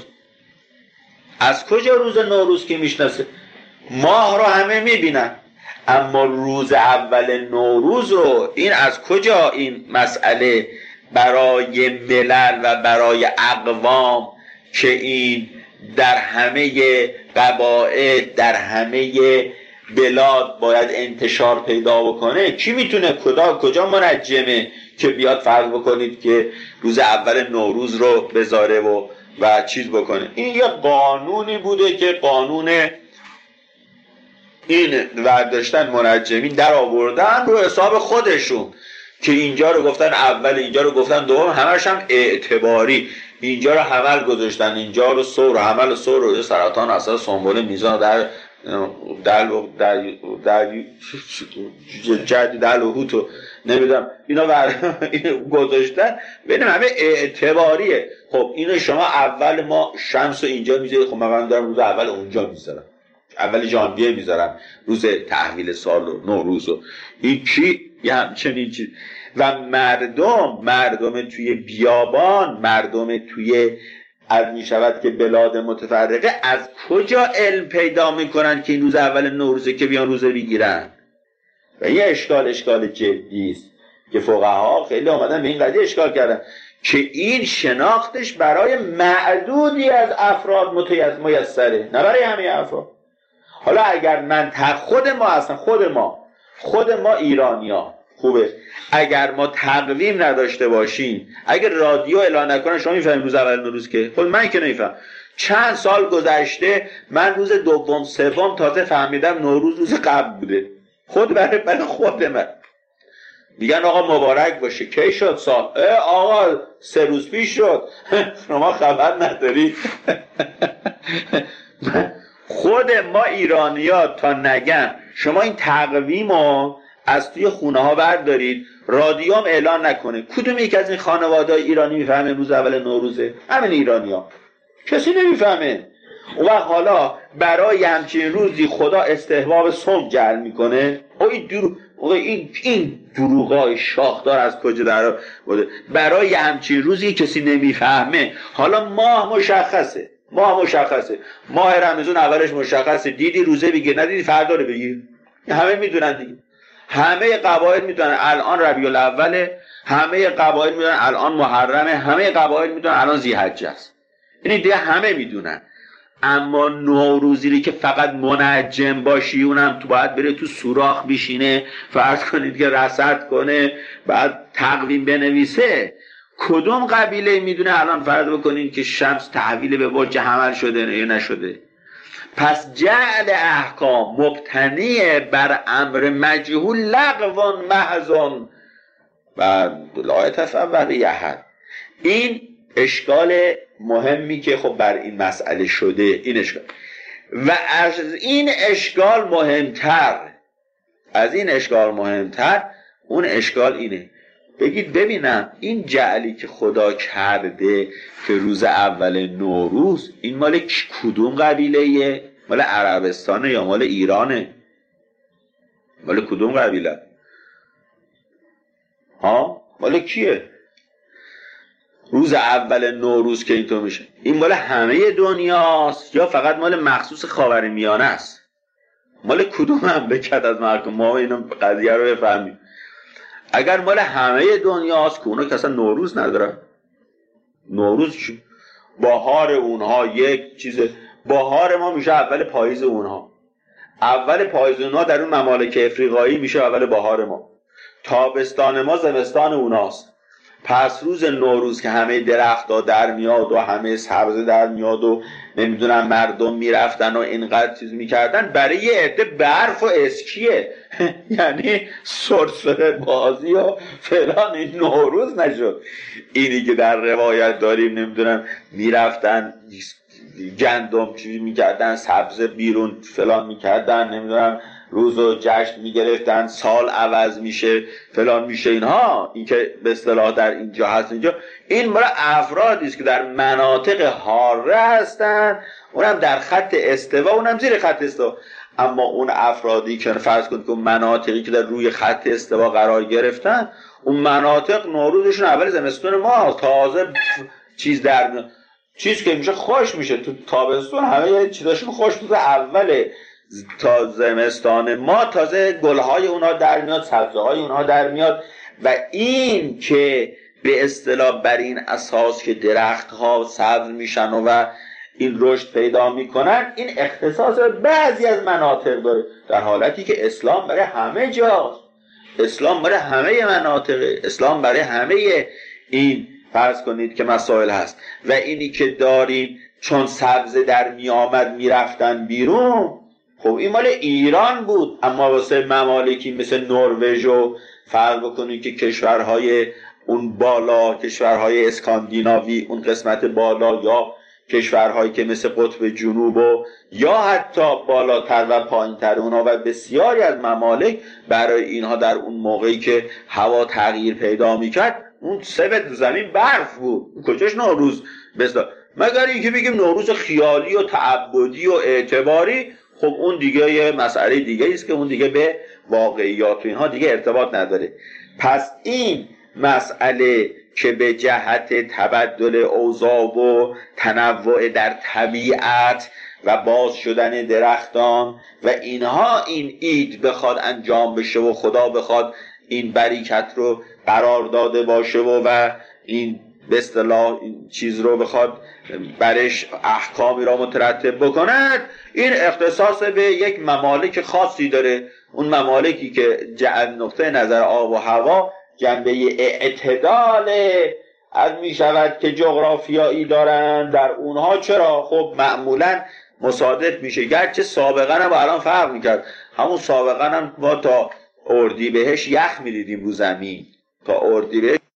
از کجا روز نوروز کی میشناسه؟ ماه رو همه میبینن، اما روز اول نوروز رو این از کجا این مسئله برای ملل و برای اقوام که این در همه قبایل در همه بلاد باید انتشار پیدا بکنه؟ کی میتونه کجا منجمه که بیاد فرض بکنید که روز اول نوروز رو بذاره و چیز بکنه؟ این یه قانونی بوده که قانون این ورداشتن منجمین در آوردن رو حساب خودشون، که اینجا رو گفتن اول، اینجا رو گفتن دوم، همش هم اعتباری. اینجا رو حمل گذاشتن، اینجا رو سور، حمل سور رو سرطان اصلا سنبله میزان در جدی در لهوتو نمیدونم اینا گذاشتن، ببینیم همه اعتباریه. خب اینو شما اول ما شمس رو اینجا میذارید، خب من دارم روز اول اونجا میذارم، اول ژانویه میذارم، روز تحویل سال و نوروز و این چی یه همچنین چیز. و مردم توی بیابان، مردم توی از میشود که بلاد متفرقه از کجا علم پیدا میکنن که این روز اول نوروزه که بیان روزه بگیرن؟ و این اشکال جدی است که فقها خیلی آمدن به این قضیه اشکال کردن که این شناختش برای معدودی از افراد میسره، نه برای همه افراد. حالا اگر من خود ما اصلا خود ما ایرانی‌ها خوبه، اگر ما تقویم نداشته باشیم، اگر رادیو اعلان نکنن شما میفهمید روز اول نوروز که؟ خود من که نمیفهم. چند سال گذشته من روز دوم سوم تازه فهمیدم نوروز روز قبل بوده. خود برای خود من میگن آقا مبارک باشه. کی شد سال؟ آقا 3 روز پیش شد. شما خبر ندارید. خود ما ایرانی‌ها تا نگن شما این تقویمو از توی خونه ها بردارید، رادیوم اعلان نکنه، کدوم یک از این خانواده‌های ایرانی میفهمه روز اول نوروزه؟ همین ایرانی‌ها. کسی نمیفهمه. و حالا برای همچین روزی خدا استحباب صوم جعل میکنه. این دروغای شاخدار از کجا در بوده؟ برای همچین روزی کسی نمیفهمه. حالا ماه مشخصه، ماه رمضان اولش مشخصه، دیدی روزه بگیر، ندیدی فردا رو بگیر. همه میدونن دیگه، همه قبایل میدونن الان ربیع الاوله، همه قبایل میدونن الان محرمه، همه قبایل میدونن الان ذی‌حجه است. یعنی دیگه همه میدونن. اما نوروزی که فقط منجم باشی، اونم تو باید بره تو سوراخ بشینه، فرض کنید که رصد کنه، بعد تقویم بنویسه. کدوم قبیله میدونه الان فرض بکنین که شمس تحویل به برج حمل شده یا نشده؟ پس جعل احکام مبتنی بر امر مجهول لغو محض و لا يتصور احد. این اشکال مهمی که خب بر این مسئله شده، این اشکال. و از این اشکال مهمتر اون اشکال اینه، بگید ببینم این جعلی که خدا کرده که روز اول نوروز، این مال کدوم قبیله‌ایه؟ مال عربستانه یا مال ایرانه؟ مال کدوم قبیله؟ مال کیه؟ روز اول نوروز که اینطور میشه، این مال همه دنیاست یا فقط مال مخصوص خاورمیانه است؟ مال کدوم هم بکرد از مردم؟ ما اینو قضیه رو بفهمیم. اگر مال همه دنیاست که اونا که اصلا نوروز ندارن، نوروز بهار اونها یک چیزه، بهار ما میشه اول پاییز اونها، اول پاییز اونها در اون ممالک افریقایی میشه اول بهار ما، تابستان ما زمستان اوناست. پس روز نوروز که همه درخت‌ها در میاد و همه سبزه در میاد و نمیدونم مردم میرفتن و اینقدر چیز میکردن، برای یه عده برف و اسکیه. یعنی سرسره بازی و فلان. این نوروز نشد. اینی که در روایت داریم نمیدونم میرفتن گندم چیزی میکردن، سبزه بیرون فلان میکردن، نمیدونم روز و جشن میگرفتن، سال عوض میشه فلان میشه. اینها این که به اصطلاح در اینجا هست، اینجا این برای افرادی است که در مناطق حاره هستن، اونم در خط استوا، اونم زیر خط استوا. اما اون افرادی که فرض کنید که مناطقی که در روی خط استوا قرار گرفتن، اون مناطق نوروزشون اول زمستون ما تازه چیز در میاد، چیز که میشه خوش میشه تو تابستون، همه چیزاشون خوش میشه. اوله تا زمستان ما تازه گلهای اونها در میاد، سبزهای اونها در میاد. و این که به اصطلاح بر این اساس که درختها سبز میشن و این رشد پیدا میکنن، این اختصاص بعضی از مناطق داره، در حالتی که اسلام برای همه جاست، اسلام برای همه مناطق، اسلام برای همه این فرض کنید که مسائل هست. و اینی که داریم چون سبزه در میامد میرفتن بیرون، خب این مال ایران بود. اما واسه ممالکی مثل نروژ و فرض بکنید که کشورهای اون بالا کشورهای اسکاندیناوی، اون قسمت بالا، یا کشورهایی که مثل قطب جنوب و یا حتی بالاتر و پایینتر اونها و بسیاری از ممالک، برای اینها در اون موقعی که هوا تغییر پیدا میکرد اون 3 متر زمین برف بود. کجاش نوروز بسا؟ مگر اینکه بگیم نوروز خیالی و تعبدی و اعتباری، خب اون دیگه یه مسئله دیگه است که اون دیگه به واقعیات و اینها دیگه ارتباط نداره. پس این مسئله که به جهت تبدل اوضاع و تنوع در طبیعت و باز شدن درختان و اینها این عید بخواد انجام بشه و خدا بخواد این بریکت رو قرار داده باشه و این به اصطلاح این چیز رو بخواد برش احکامی را مترتب بکند، این اختصاص به یک ممالک خاصی داره. اون ممالکی که نقطه نظر آب و هوا جنبه اعتدال از می شود که جغرافیایی دارن، در اونها چرا؟ خب معمولا مصادف میشه، گرچه سابقا هم الان فرق میکرد، همون سابقا هم ما تا اردیبهشت یخ میدیدیم رو زمین، تا اردیبهشت